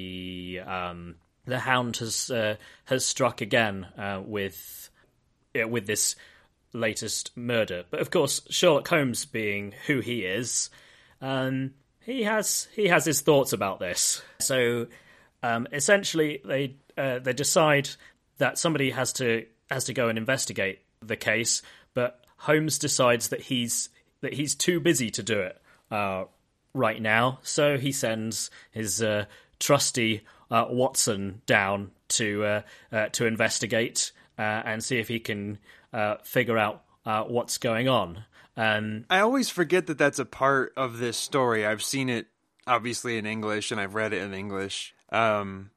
A: the um, the hound has uh, has struck again uh, with uh, with this latest murder. But of course, Sherlock Holmes, being who he is, um, he has he has his thoughts about this. So um, essentially, they uh, they decide that somebody has to has to go and investigate the case, but Holmes decides that he's that he's too busy to do it. Uh, right now, so he sends his uh, trusty uh, Watson down to uh, uh, to investigate uh, and see if he can uh, figure out uh, what's going on. Um,
B: I always forget that that's a part of this story. I've seen it obviously in English, and I've read it in English. Um,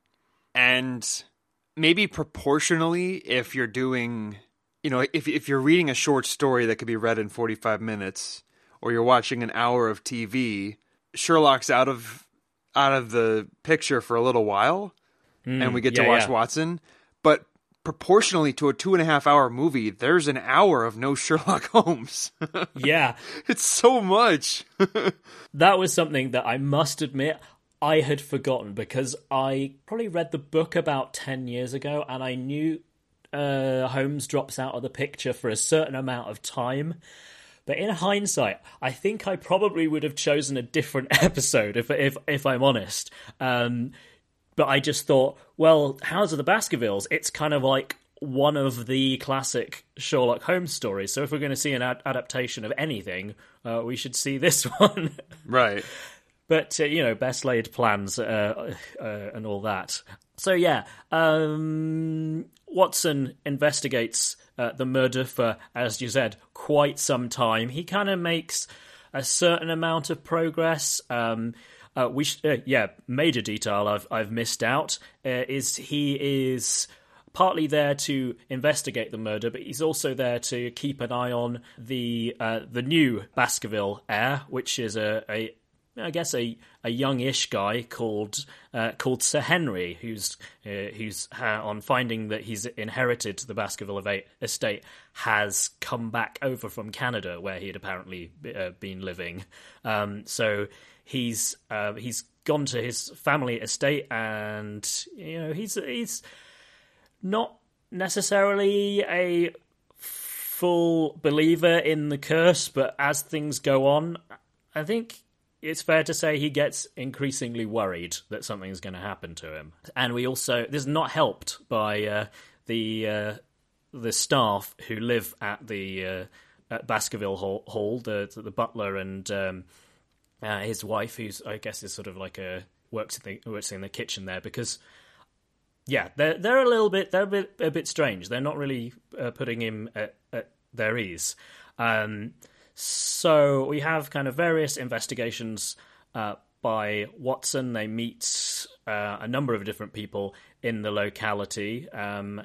B: and maybe proportionally, if you're doing, you know, if if you're reading a short story that could be read in forty-five minutes, or you're watching an hour of T V, Sherlock's out of out of the picture for a little while, mm, and we get
A: yeah,
B: to watch
A: yeah.
B: Watson. But proportionally to a two and a half hour movie, there's an hour of no Sherlock Holmes.
A: Yeah.
B: It's so much.
A: That was something that I must admit I had forgotten, because I probably read the book about ten years ago, and I knew uh, Holmes drops out of the picture for a certain amount of time. But in hindsight, I think I probably would have chosen a different episode, if if if I'm honest. Um, but I just thought, well, House of the Baskervilles, it's kind of like one of the classic Sherlock Holmes stories. So if we're going to see an ad- adaptation of anything, uh, we should see this one.
B: Right.
A: But, uh, you know, best laid plans uh, uh, and all that. So, yeah, um, Watson investigates uh, the murder for, as you said, quite some time. He kind of makes a certain amount of progress. Um, uh, we sh- uh, yeah, major detail I've I've missed out uh, is he is partly there to investigate the murder, but he's also there to keep an eye on the uh, the new Baskerville heir, which is a, a I guess a, a youngish guy called uh, called Sir Henry, who's uh, who's uh, on finding that he's inherited the Baskerville estate, has come back over from Canada, where he had apparently uh, been living. Um, so he's uh, he's gone to his family estate, and you know he's he's not necessarily a full believer in the curse, but as things go on, I think it's fair to say he gets increasingly worried that something's going to happen to him. And we also, this is not helped by uh, the uh, the staff who live at the uh, at Baskerville Hall, Hall the the butler and um, uh, his wife, who's I guess is sort of like a works in the works in the kitchen there, because yeah, they're they're a little bit they're a bit a bit strange. They're not really uh, putting him at, at their ease. Um, So we have kind of various investigations uh, by Watson. They meet uh, a number of different people in the locality, um,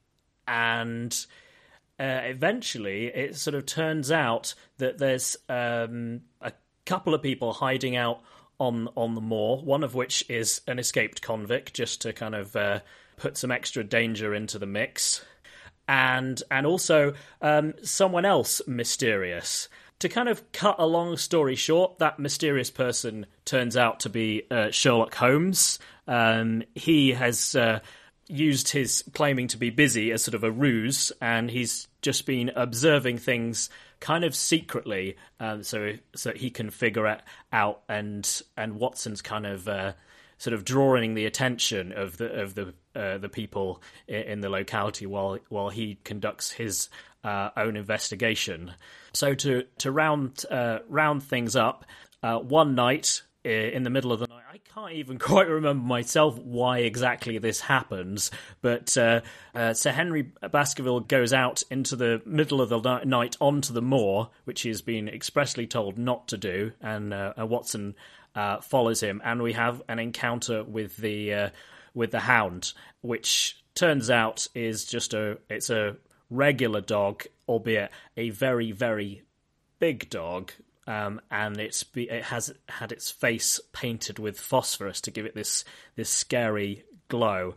A: and uh, eventually it sort of turns out that there's um, a couple of people hiding out on on the moor, one of which is an escaped convict, just to kind of uh, put some extra danger into the mix, and and also um, someone else mysterious. To kind of cut a long story short, that mysterious person turns out to be uh, Sherlock Holmes. Um, he has uh, used his claiming to be busy as sort of a ruse, and he's just been observing things kind of secretly, um, so so he can figure it out. And and Watson's kind of uh, sort of drawing the attention of the of the uh, the people in the locality while while he conducts his uh, own investigation. So to to round uh, round things up, uh, one night in the middle of the night, I can't even quite remember myself why exactly this happens, but uh, uh, Sir Henry Baskerville goes out into the middle of the night onto the moor, which he has been expressly told not to do, and uh, Watson uh, follows him, and we have an encounter with the uh, with the hound, which turns out is just a it's a regular dog, albeit a very, very big dog, um, and it's be, it has had its face painted with phosphorus to give it this this scary glow.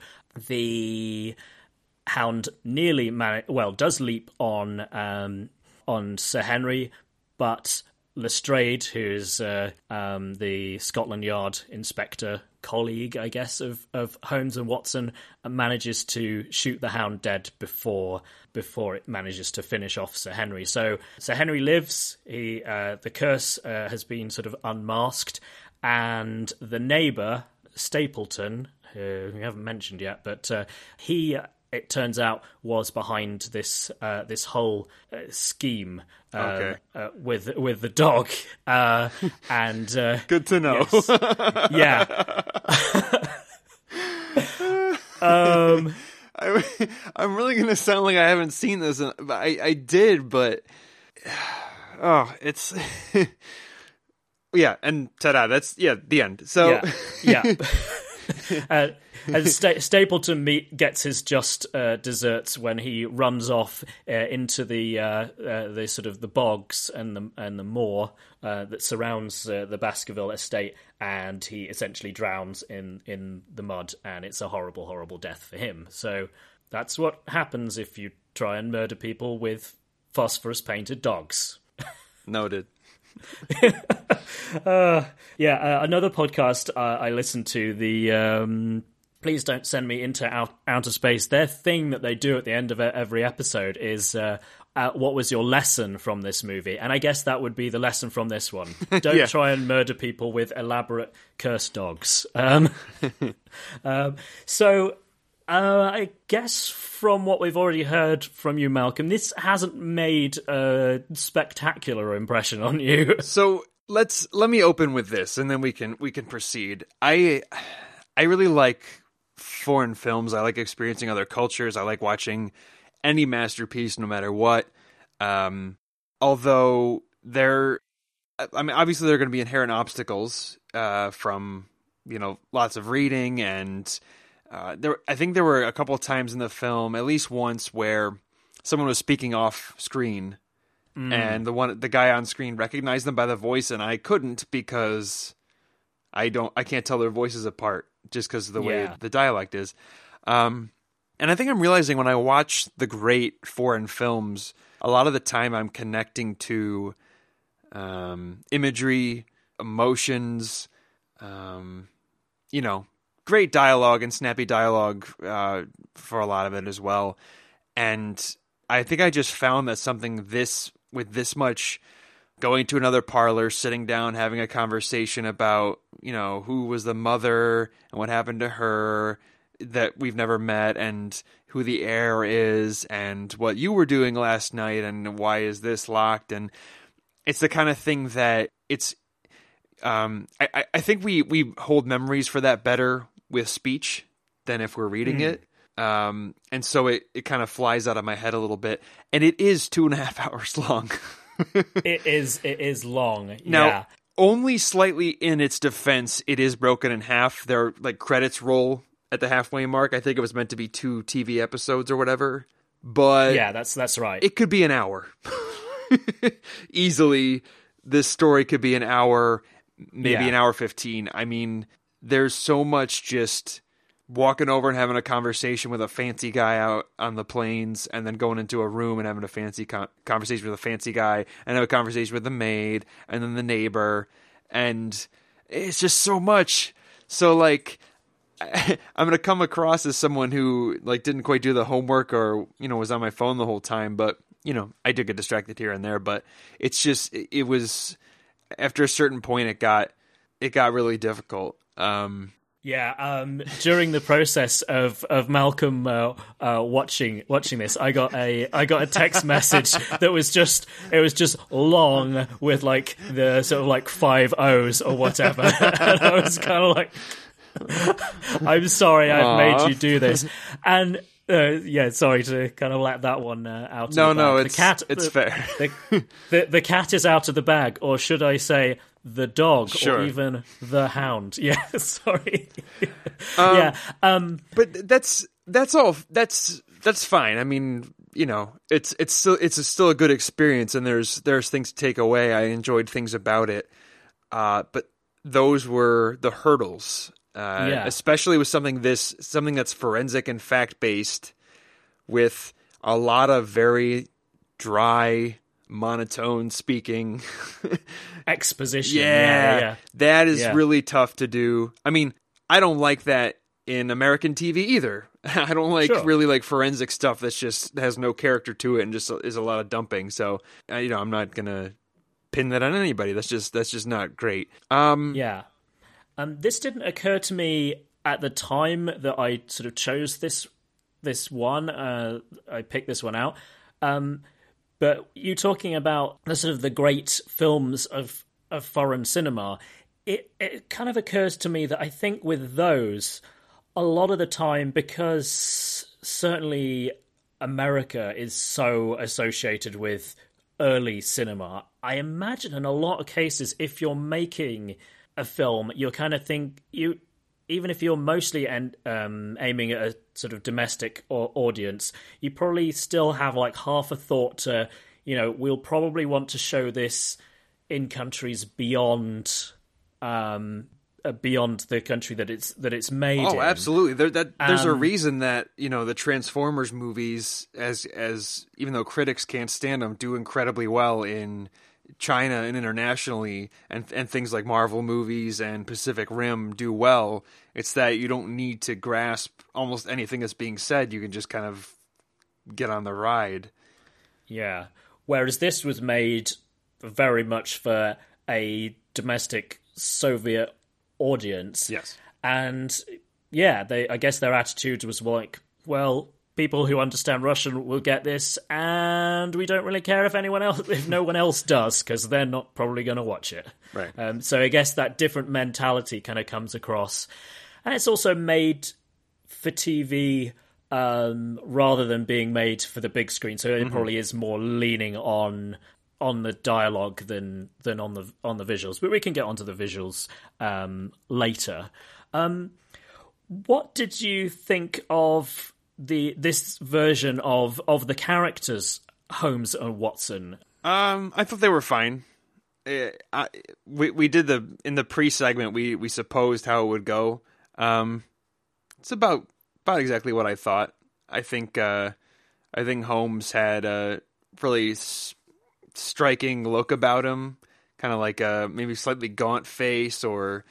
A: The hound nearly man- well does leap on um, on Sir Henry, but Lestrade, who's uh, um, the Scotland Yard inspector colleague, I guess, of, of Holmes and Watson, manages to shoot the hound dead before before it manages to finish off Sir Henry. So Sir Henry lives. He uh, the curse uh, has been sort of unmasked, and the neighbour Stapleton, who we haven't mentioned yet, but uh, he. It turns out was behind this uh, this whole uh, scheme uh,
B: okay.
A: uh, with with the dog, uh, and uh,
B: good to know.
A: Yes. Yeah. um,
B: I, I'm really gonna sound like I haven't seen this. I I did, but oh, it's yeah. And ta-da! That's yeah. The end. So
A: yeah. yeah. uh, and Sta- Stapleton meet, gets his just uh, desserts when he runs off uh, into the uh, uh, the sort of the bogs and the and the moor uh, that surrounds uh, the Baskerville estate, and he essentially drowns in, in the mud, and it's a horrible, horrible death for him. So that's what happens if you try and murder people with phosphorus painted dogs.
B: Noted.
A: uh, yeah, uh, another podcast uh, I listened to, the um, Please Don't Send Me Into Out- Outer Space, their thing that they do at the end of every episode is uh, uh, what was your lesson from this movie? And I guess that would be the lesson from this one. Don't yeah. try and murder people with elaborate cursed dogs. Um, um, so Uh, I guess from what we've already heard from you, Malcolm, this hasn't made a spectacular impression on you.
B: So let's let me open with this, and then we can we can proceed. I I really like foreign films. I like experiencing other cultures. I like watching any masterpiece, no matter what. Um, although there, I mean, obviously there are going to be inherent obstacles uh, from you know lots of reading and. Uh, there, I think there were a couple of times in the film, at least once, where someone was speaking off screen, mm. and the one, the guy on screen recognized them by the voice, and I couldn't because I don't, I can't tell their voices apart just because of the way
A: yeah.
B: the dialect is. Um, and I think I'm realizing when I watch the great foreign films, a lot of the time I'm connecting to um, imagery, emotions, um, you know. Great dialogue and snappy dialogue uh, for a lot of it as well. And I think I just found that something this, with this much going to another parlor, sitting down, having a conversation about, you know, who was the mother and what happened to her that we've never met and who the heir is and what you were doing last night and why is this locked. And it's the kind of thing that it's, um, I, I think we, we hold memories for that better with speech than if we're reading mm. it. Um, and so it, it kind of flies out of my head a little bit. And it is two and a half hours long.
A: it is it is long.
B: Now,
A: yeah.
B: only slightly in its defense, it is broken in half. There are like credits roll at the halfway mark. I think it was meant to be two T V episodes or whatever. But
A: yeah, that's that's right.
B: It could be an hour. Easily, this story could be an hour, maybe yeah. an hour fifteen. I mean, there's so much just walking over and having a conversation with a fancy guy out on the plains and then going into a room and having a fancy con- conversation with a fancy guy and have a conversation with the maid and then the neighbor. And it's just so much. So like, I'm going to come across as someone who like didn't quite do the homework or, you know, was on my phone the whole time. But, you know, I did get distracted here and there, but it's just, it was after a certain point, it got, it got really difficult. Um,
A: yeah, um, during the process of of Malcolm uh, uh, watching watching this, I got a I got a text message that was just it was just long with like the sort of like five O's or whatever, and I was kind of like, I'm sorry, I've
B: Aww.
A: made you do this, and. Uh, yeah, sorry to kind of let that one uh, out. Of
B: no,
A: the bag.
B: no,
A: the
B: it's
A: cat,
B: it's
A: the,
B: fair.
A: the, the the cat is out of the bag, or should I say the dog,
B: sure.
A: or even the hound? Yeah, sorry.
B: um,
A: yeah, um,
B: but that's that's all. That's that's fine. I mean, you know, it's it's still it's a, still a good experience, and there's there's things to take away. I enjoyed things about it, uh, but those were the hurdles. Uh,
A: yeah.
B: Especially with something this something that's forensic and fact based, with a lot of very dry, monotone speaking,
A: exposition.
B: Yeah,
A: yeah, yeah.
B: that is
A: yeah.
B: really tough to do. I mean, I don't like that in American T V either. I don't like
A: sure.
B: really like forensic stuff that's just has no character to it and just is a lot of dumping. So uh, you know, I'm not gonna pin that on anybody. That's just that's just not great. Um,
A: yeah. Um, this didn't occur to me at the time that I sort of chose this this one. Uh, I picked this one out. Um, but you talking about the sort of the great films of, of foreign cinema, it, it kind of occurs to me that I think with those, a lot of the time, because certainly America is so associated with early cinema, I imagine in a lot of cases, if you're making a film, you're kind of think you, even if you're mostly and um, aiming at a sort of domestic or audience, you probably still have like half a thought to, you know, we'll probably want to show this in countries beyond, um, uh, beyond the country that it's that it's made.
B: Oh,
A: in.
B: absolutely. There, that there's
A: um,
B: a reason that you know the Transformers movies, as as even though critics can't stand them, do incredibly well in China and internationally, and and things like Marvel movies and Pacific Rim do well. It's that you don't need to grasp almost anything that's being said. You can just kind of get on the ride.
A: Yeah. Whereas this was made very much for a domestic Soviet audience.
B: Yes.
A: And yeah, they I guess their attitude was like, well, people who understand Russian will get this, and we don't really care if anyone else, if no one else does, because they're not probably going to watch it.
B: Right.
A: Um, so I guess that different mentality kind of comes across, and it's also made for T V um, rather than being made for the big screen. So it mm-hmm. probably is more leaning on on the dialogue than than on the on the visuals. But we can get onto the visuals um, later. Um, what did you think of the this version of of the characters Holmes and Watson?
B: Um, I thought they were fine. Uh, I, we we did the in the pre-segment we we supposed how it would go. Um, it's about about exactly what I thought. I think uh, I think Holmes had a really s- striking look about him, kind of like a maybe slightly gaunt face, or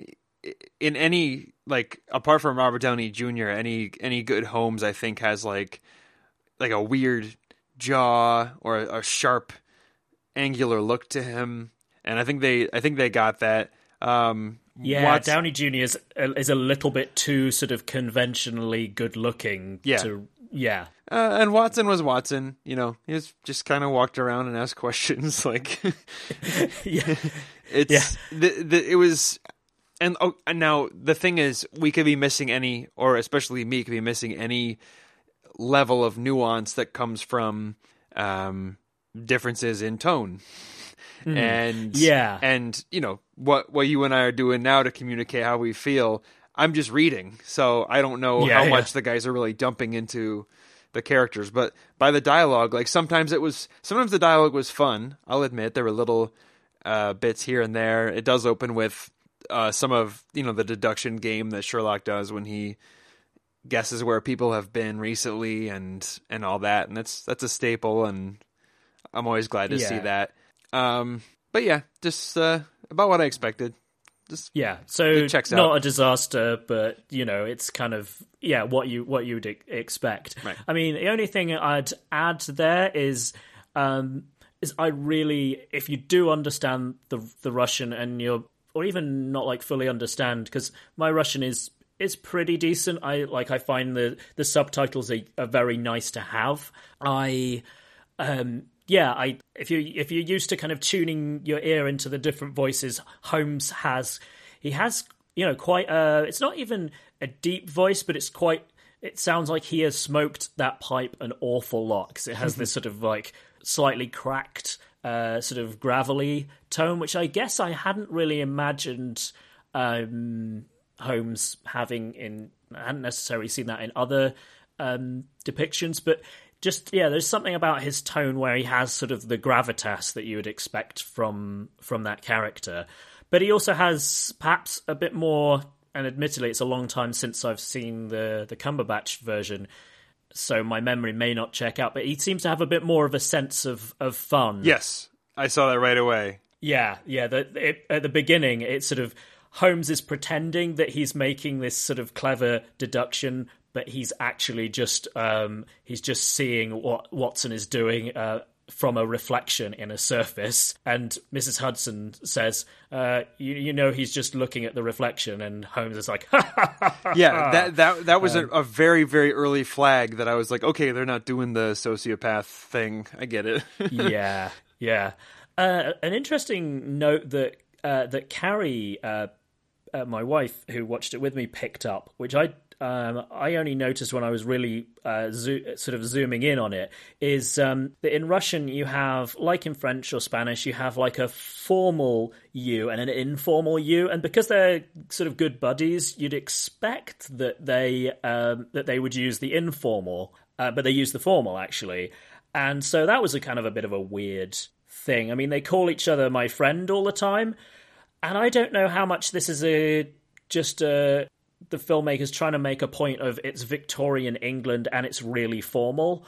B: in any, like, apart from Robert Downey Junior, any any good Holmes, I think, has like like a weird jaw or a, a sharp, angular look to him, and I think they I think they got that. Um,
A: yeah,
B: Watts-
A: Downey Junior is a, is a little bit too sort of conventionally good looking.
B: Yeah,
A: to, yeah.
B: Uh, and Watson was Watson. You know, he was just kind of walked around and asked questions. Like,
A: yeah,
B: it's
A: yeah.
B: The, the, it was. And, oh, and now the thing is, we could be missing any, or especially me could be missing any level of nuance that comes from um, differences in tone. Mm. And
A: yeah,
B: and you know what what you and I are doing now to communicate how we feel. I'm just reading, so I don't know
A: yeah,
B: how
A: yeah.
B: much the guys are really dumping into the characters. But by the dialogue, like sometimes it was, sometimes the dialogue was fun. I'll admit there were little uh, bits here and there. It does open with Uh, some of, you know, the deduction game that Sherlock does when he guesses where people have been recently and and all that, and that's that's a staple, and I'm always glad to
A: yeah.
B: see that. Um, but yeah, just uh, about what I expected. Just
A: yeah, so
B: it checks
A: not
B: out.
A: a disaster, but you know, it's kind of yeah what you what you would expect.
B: Right.
A: I mean, the only thing I'd add there is. Um, is I really, if you do understand the the Russian and you're or even not like fully understand, because my Russian is is pretty decent. I like I find the the subtitles are, are very nice to have. I um yeah, I if you if you're used to kind of tuning your ear into the different voices, Holmes has he has, you know, quite a, it's not even a deep voice, but it's quite, it sounds like he has smoked that pipe an awful lot, because it has this sort of like slightly cracked Uh, sort of gravelly tone, which I guess I hadn't really imagined um, Holmes having in. I hadn't necessarily seen that in other um, depictions, but just yeah, there's something about his tone where he has sort of the gravitas that you would expect from from that character, but he also has perhaps a bit more. And admittedly, it's a long time since I've seen the the Cumberbatch version, so my memory may not check out, but he seems to have a bit more of a sense of, of fun.
B: Yes, I saw that right away.
A: Yeah, yeah. The, it, at the beginning, it's sort of Holmes is pretending that he's making this sort of clever deduction, but he's actually just um, he's just seeing what Watson is doing uh, from a reflection in a surface. And Missus Hudson says, uh, you, you know, he's just looking at the reflection, and Holmes is like, ha, ha, ha, ha.
B: Yeah, that that that was
A: um,
B: a, a very, very early flag that I was like, okay, they're not doing the sociopath thing. I get it.
A: yeah, yeah. Uh, an interesting note that uh, that Carrie, uh, uh, my wife, who watched it with me, picked up, which I um, I only noticed when I was really uh, zo- sort of zooming in on it, is um, that in Russian you have, like in French or Spanish, you have like a formal you and an informal you, and because they're sort of good buddies, you'd expect that they um, that they would use the informal, uh, but they use the formal actually, and so that was a kind of a bit of a weird thing. I mean, they call each other my friend all the time, and I don't know how much this is a just a the filmmakers trying to make a point of it's Victorian England and it's really formal,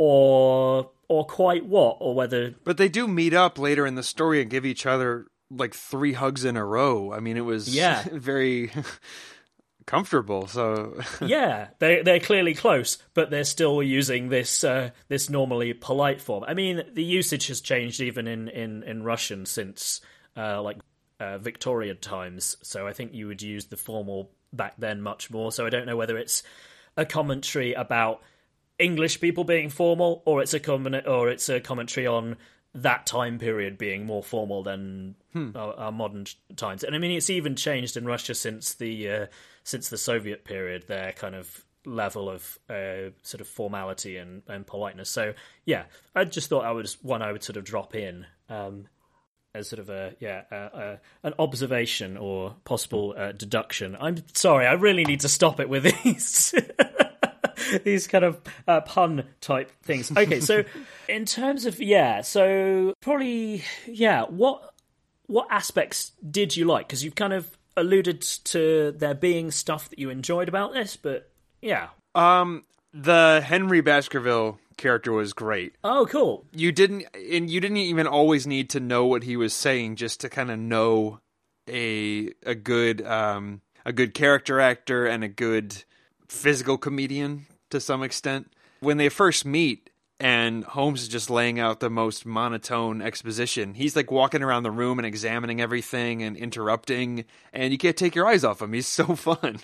A: or or quite what, or whether.
B: But they do meet up later in the story and give each other like three hugs in a row. I mean, it was
A: yeah.
B: very comfortable. So
A: yeah, they they're clearly close, but they're still using this uh, this normally polite form. I mean, the usage has changed even in in, in Russian since uh, like uh, Victorian times. So I think you would use the formal back then much more. So I don't know whether it's a commentary about English people being formal, or it's a comment, or it's a commentary on that time period being more formal than hmm. our, our modern times. And I mean, it's even changed in Russia since the uh, since the Soviet period. Their kind of level of uh, sort of formality and, and politeness. So yeah, I just thought I was one I would sort of drop in um, as sort of a yeah uh, uh, an observation or possible uh, deduction. I'm sorry, I really need to stop it with these. These kind of uh, pun type things. Okay, so in terms of yeah, so probably yeah, what what aspects did you like? Because you've kind of alluded to there being stuff that you enjoyed about this, but yeah,
B: um, the Henry Baskerville character was great.
A: Oh, cool.
B: You didn't, and you didn't even always need to know what he was saying just to kind of know a a good um a good character actor and a good physical comedian to some extent. When they first meet and Holmes is just laying out the most monotone exposition, he's like walking around the room and examining everything and interrupting, and you can't take your eyes off him. He's so fun.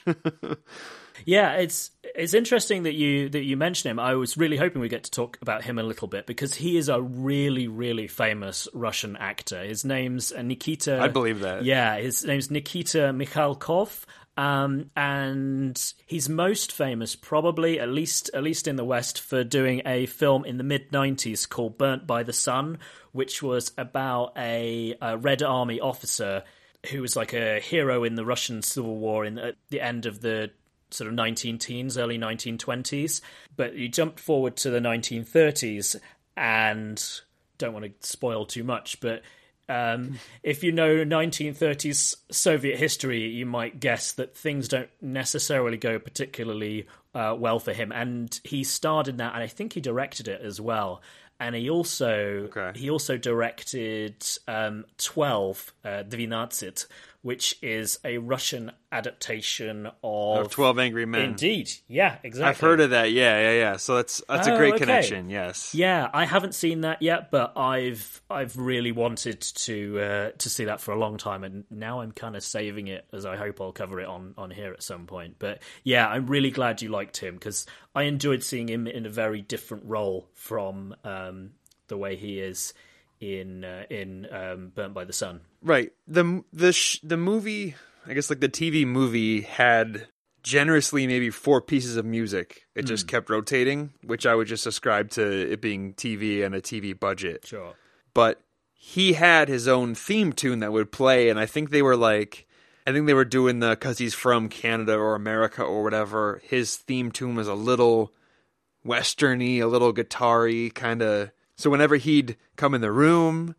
A: Yeah, it's it's interesting that you that you mention him. I was really hoping we get to talk about him a little bit because he is a really, really famous Russian actor. His name's Nikita...
B: I believe that.
A: Yeah, his name's Nikita Mikhalkov. Um, and he's most famous, probably, at least at least in the West, for doing a film in the mid nineties called Burnt by the Sun, which was about a, a Red Army officer who was like a hero in the Russian Civil War in at the end of the sort of nineteen teens, early nineteen twenties. But you jumped forward to the nineteen thirties, and don't want to spoil too much, but Um, if you know nineteen thirties Soviet history, you might guess that things don't necessarily go particularly uh, well for him. And he starred in that, and I think he directed it as well. And he also
B: okay.
A: he also directed um, twelve, uh, двенадцать, which is a Russian adaptation of...
B: Of twelve Angry Men.
A: Indeed, yeah, exactly.
B: I've heard of that, yeah, yeah, yeah. So that's that's
A: oh,
B: a great
A: okay.
B: connection, yes.
A: Yeah, I haven't seen that yet, but I've I've really wanted to uh, to see that for a long time, and now I'm kind of saving it, as I hope I'll cover it on, on here at some point. But yeah, I'm really glad you liked him, because I enjoyed seeing him in a very different role from um, the way he is in uh, in um, Burnt by the Sun.
B: Right. The the sh- the movie, I guess like the T V movie had generously maybe four pieces of music. It mm. just kept rotating, which I would just ascribe to it being T V and a T V budget.
A: Sure.
B: But he had his own theme tune that would play, and I think they were like, I think they were doing the, because he's from Canada or America or whatever, his theme tune was a little westerny, a little guitar-y, kind of. So whenever he'd come in the room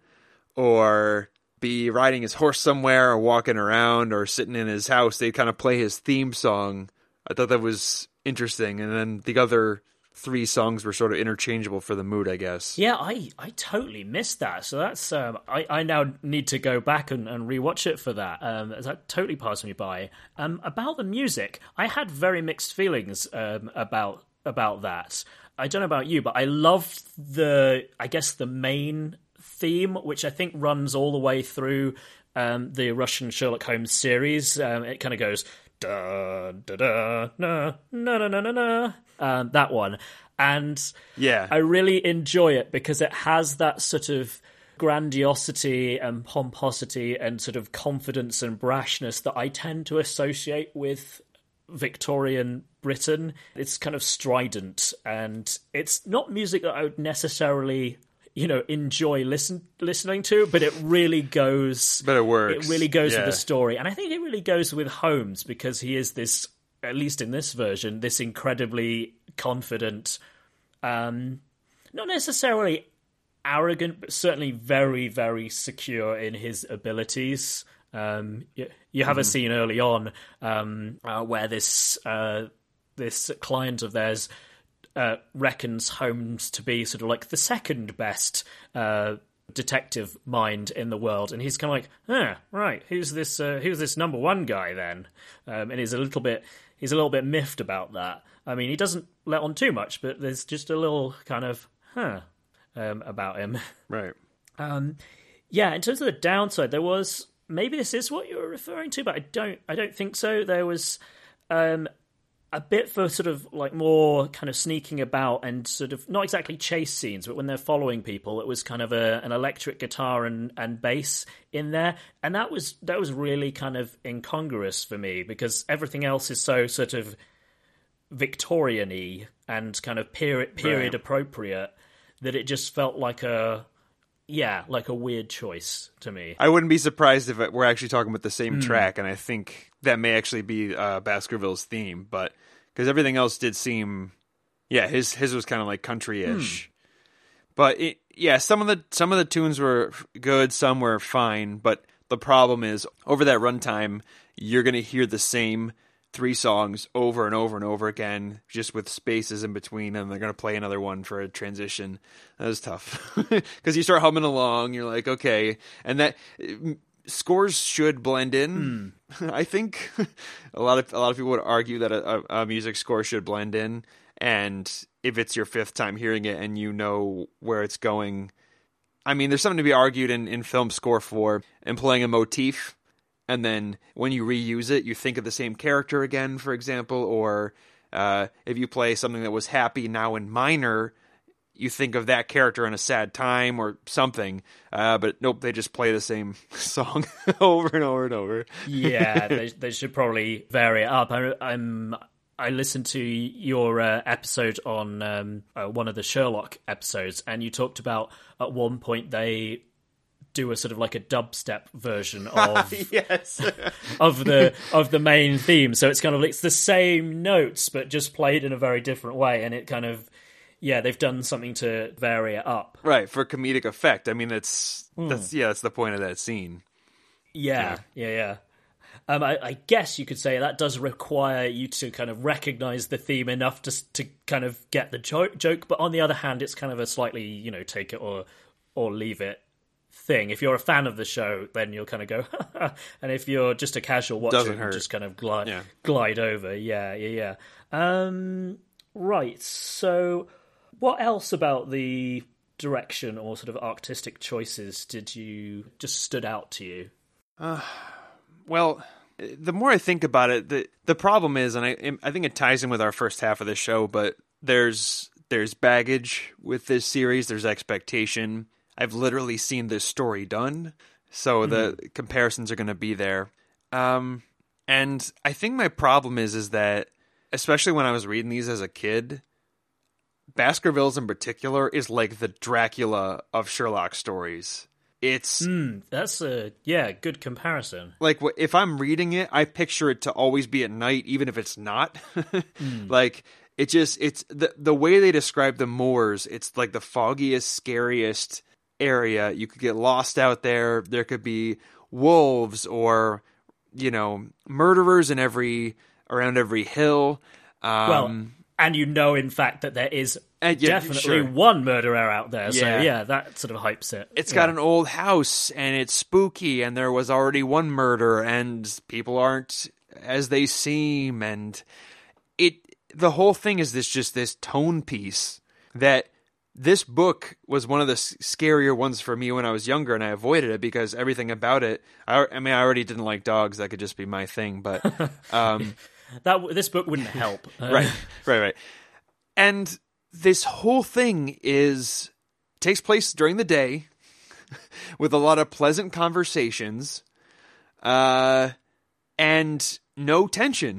B: or be riding his horse somewhere or walking around or sitting in his house, they'd kind of play his theme song. I thought that was interesting. And then the other three songs were sort of interchangeable for the mood, I guess.
A: Yeah, I, I totally missed that. So that's um, I, I now need to go back and, and rewatch it for that. Um, that totally passed me by. Um, about the music, I had very mixed feelings um, about about that. I don't know about you, but I loved the, I guess, the main theme, which I think runs all the way through um, the Russian Sherlock Holmes series. Um, it kind of goes da da da na na na na na na. Um, that one, and
B: yeah,
A: I really enjoy it because it has that sort of grandiosity and pomposity and sort of confidence and brashness that I tend to associate with Victorian Britain. It's kind of strident, and it's not music that I would necessarily, you know, enjoy listen listening to, but it really goes.
B: But it works.
A: It really goes
B: yeah.
A: with the story, and I think it really goes with Holmes because he is this, at least in this version, this incredibly confident, um, not necessarily arrogant, but certainly very, very secure in his abilities. Um, you, you have mm. a scene early on um, uh, where this uh, this client of theirs uh, reckons Holmes to be sort of like the second best uh, detective mind in the world, and he's kind of like, "Huh, right, who's this? Uh, who's this number one guy then?" Um, and he's a little bit he's a little bit miffed about that. I mean, he doesn't let on too much, but there's just a little kind of huh um, about him,
B: right?
A: Um, yeah, in terms of the downside, there was. maybe this is what you were referring to, but I don't I don't think so. There was um, a bit for sort of like more kind of sneaking about and sort of not exactly chase scenes, but when they're following people, it was kind of a, an electric guitar and, and bass in there, and that was that was really kind of incongruous for me because everything else is so sort of Victorian-y and kind of period period
B: Right.
A: appropriate that it just felt like a yeah like a weird choice to me.
B: I wouldn't be surprised if it, we're actually talking about the same track, and I think that may actually be uh, Baskerville's theme, but because everything else did seem, yeah, his his was kind of like country-ish. But it, yeah, some of the some of the tunes were good, some were fine, but the problem is over that runtime, you're going to hear the same three songs over and over and over again, just with spaces in between, and they're going to play another one for a transition. That was tough because you start humming along, you're like, okay, and that scores should blend in. I think a lot of a lot of people would argue that a, a music score should blend in, and if it's your fifth time hearing it and you know where it's going, I mean, there's something to be argued in, in film score for employing a motif. And then when you reuse it, you think of the same character again, for example, or uh, if you play something that was happy now in minor, you think of that character in a sad time or something. Uh, but nope, they just play the same song over and over and over.
A: Yeah, they they should probably vary it up. I, I'm I listened to your uh, episode on um, uh, one of the Sherlock episodes, and you talked about at one point they do a sort of like a dubstep version of
B: Yes.
A: of the of the main theme. So it's kind of it's the same notes but just played in a very different way, and it kind of yeah, they've done something to vary it up.
B: Right, for comedic effect. I mean, that's that's yeah, that's the point of that scene.
A: Yeah, yeah, yeah. Um, I, I guess you could say that does require you to kind of recognize the theme enough to to kind of get the jo- joke. But on the other hand, it's kind of a slightly, you know, take it or or leave it thing. If you're a fan of the show, then you'll kind of go, and if you're just a casual watcher,
B: Doesn't
A: you
B: hurt.
A: just kind of glide
B: Yeah.
A: glide over. Yeah, yeah, yeah. Um, right. So, what else about the direction or sort of artistic choices did you just stood out to you?
B: Well, the more I think about it, the the problem is, and I I think it ties in with our first half of the show, but there's there's baggage with this series. There's expectation. I've literally seen this story done, so the comparisons are going to be there. Um, and I think my problem is is that, especially when I was reading these as a kid, Baskervilles in particular is like the Dracula of Sherlock stories. It's
A: Hmm, that's a yeah, good comparison.
B: like wh- if I'm reading it, I picture it to always be at night, even if it's not. Like it just it's the the way they describe the moors. It's like the foggiest, scariest area. You could get lost out there. There could be wolves or you know murderers in every around every hill. Um,
A: Well, and you know, in fact, that there is
B: And yeah,
A: definitely
B: sure.
A: one murderer out there. So
B: Yeah.
A: yeah, that sort of hypes it.
B: It's
A: Yeah.
B: got an old house and it's spooky and there was already one murder and people aren't as they seem, and it the whole thing is this just this tone piece that this book was one of the s- scarier ones for me when I was younger, and I avoided it because everything about it I, I mean I already didn't like dogs. That could just be my thing, but um
A: that this book wouldn't help. Uh,
B: right, right, right. And this whole thing is takes place during the day with a lot of pleasant conversations, uh, and no tension.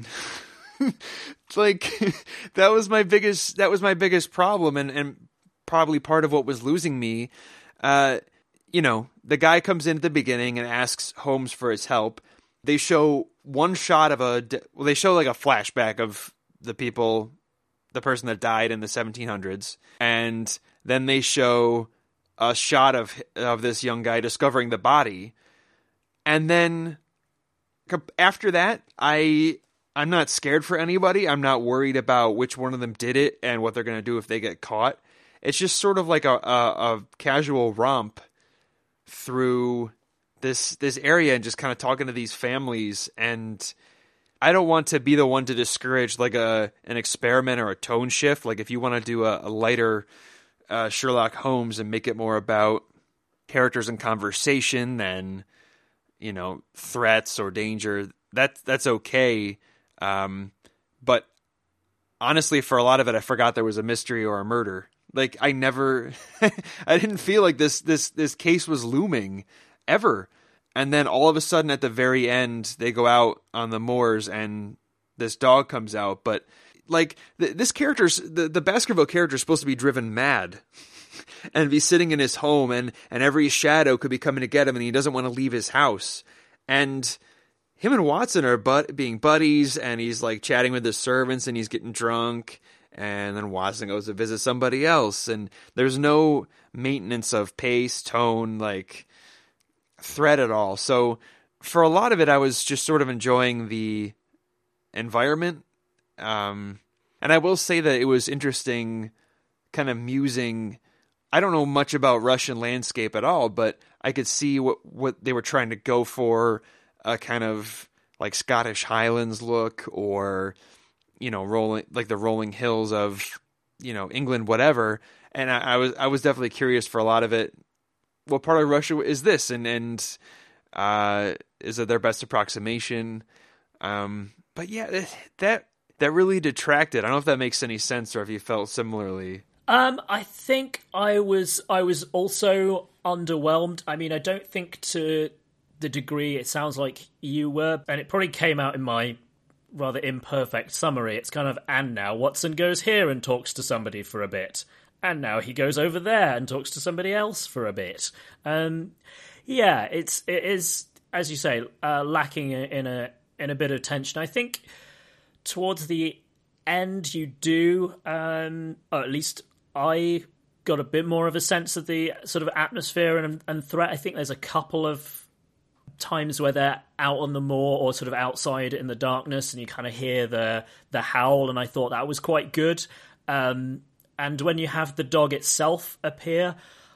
B: Like that was my biggest that was my biggest problem, and, and probably part of what was losing me. Uh, you know, the guy comes in at the beginning and asks Holmes for his help. They show one shot of a well, they show like a flashback of the people, the person that died in the seventeen hundreds, and then they show a shot of of this young guy discovering the body, and then after that, I I'm not scared for anybody. I'm not worried about which one of them did it and what they're going to do if they get caught. It's just sort of like a, a, a casual romp through this this area and just kind of talking to these families. And I don't want to be the one to discourage like a an experiment or a tone shift. Like if you want to do a, a lighter uh, Sherlock Holmes and make it more about characters and conversation, then you know, threats or danger, that that's okay. Um, but honestly, for a lot of it, I forgot there was a mystery or a murder. Like I never, I didn't feel like this this this case was looming ever. And then all of a sudden, at the very end, they go out on the moors and this dog comes out. But like th- this character's the the Baskerville character is supposed to be driven mad. And be sitting in his home, and, and every shadow could be coming to get him, and he doesn't want to leave his house. And him and Watson are but being buddies, and he's like chatting with his servants, and he's getting drunk. And then Watson goes to visit somebody else, and there's no maintenance of pace, tone, like thread at all. So for a lot of it, I was just sort of enjoying the environment. Um, and I will say that it was interesting, kind of musing. I don't know much about Russian landscape at all, but I could see what, what they were trying to go for, a kind of like Scottish Highlands look, or, you know, rolling like the rolling hills of, you know, England, whatever. And I, I was I was definitely curious for a lot of it. What part of Russia is this, and and uh, is it their best approximation? Um, but yeah, that that really detracted. I don't know if that makes any sense, or if you felt similarly.
A: Um, I think I was I was also underwhelmed. I mean, I don't think to the degree it sounds like you were, and it probably came out in my rather imperfect summary. It's kind of, and now Watson goes here and talks to somebody for a bit, and now he goes over there and talks to somebody else for a bit. Um, yeah, it's it is, as you say, uh, lacking in a in a bit of tension. I think towards the end you do, um, or at least I got a bit more of a sense of the sort of atmosphere and, and threat. I think there's a couple of times where they're out on the moor or sort of outside in the darkness, and you kind of hear the the howl, and I thought that was quite good. Um, and when you have the dog itself appear,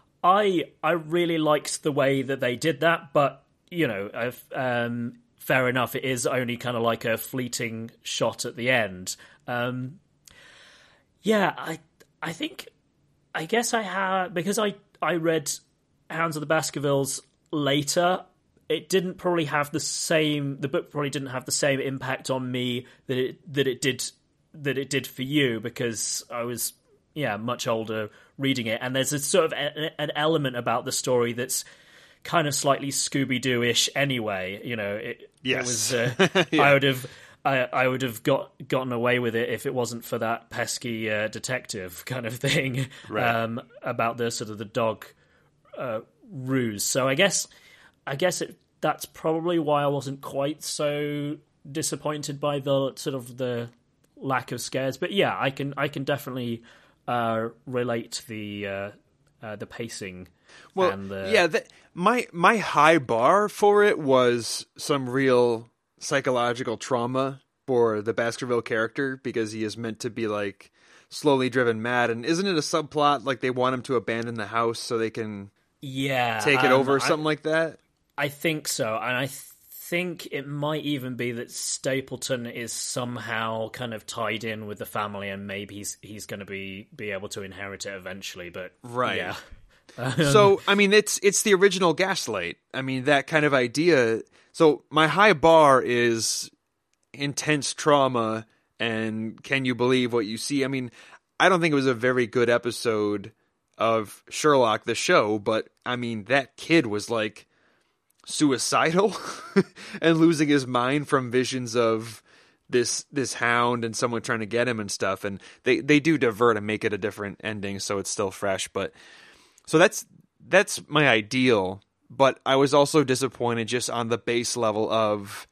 A: I I really liked the way that they did that. But you know, I've, um, fair enough, it is only kind of like a fleeting shot at the end. Um, yeah, I. I think, I guess I had, because I, I read Hounds of the Baskervilles later, it didn't probably have the same, the book probably didn't have the same impact on me that it, that it did, that it did for you, because I was, yeah, much older reading it. And there's a sort of a, an element about the story that's kind of slightly Scooby-Doo-ish anyway. You know, it,
B: yes.
A: it was, uh, yeah. I would have, I, I would have got gotten away with it if it wasn't for that pesky uh, detective kind of thing,
B: right.
A: um, about the sort of the dog uh, ruse. So I guess I guess it, that's probably why I wasn't quite so disappointed by the sort of the lack of scares. But yeah, I can I can definitely uh, relate to the uh, uh, the pacing.
B: Well,
A: and the...
B: yeah, that, my my high bar for it was some real psychological trauma for the Baskerville character, because he is meant to be like slowly driven mad. And isn't it a subplot like they want him to abandon the house so they can
A: yeah
B: take it
A: um,
B: over or something
A: I,
B: like that?
A: I think so. And I th- think it might even be that Stapleton is somehow kind of tied in with the family, and maybe he's he's going to be be able to inherit it eventually. But
B: right.
A: yeah.
B: So, I mean, it's it's the original Gaslight. I mean, that kind of idea. So my high bar is intense trauma and can you believe what you see? I mean, I don't think it was a very good episode of Sherlock, the show, but I mean, that kid was like suicidal and losing his mind from visions of this this hound and someone trying to get him and stuff. And they, they do divert and make it a different ending, so it's still fresh. But so that's that's my ideal. But I was also disappointed just on the base level of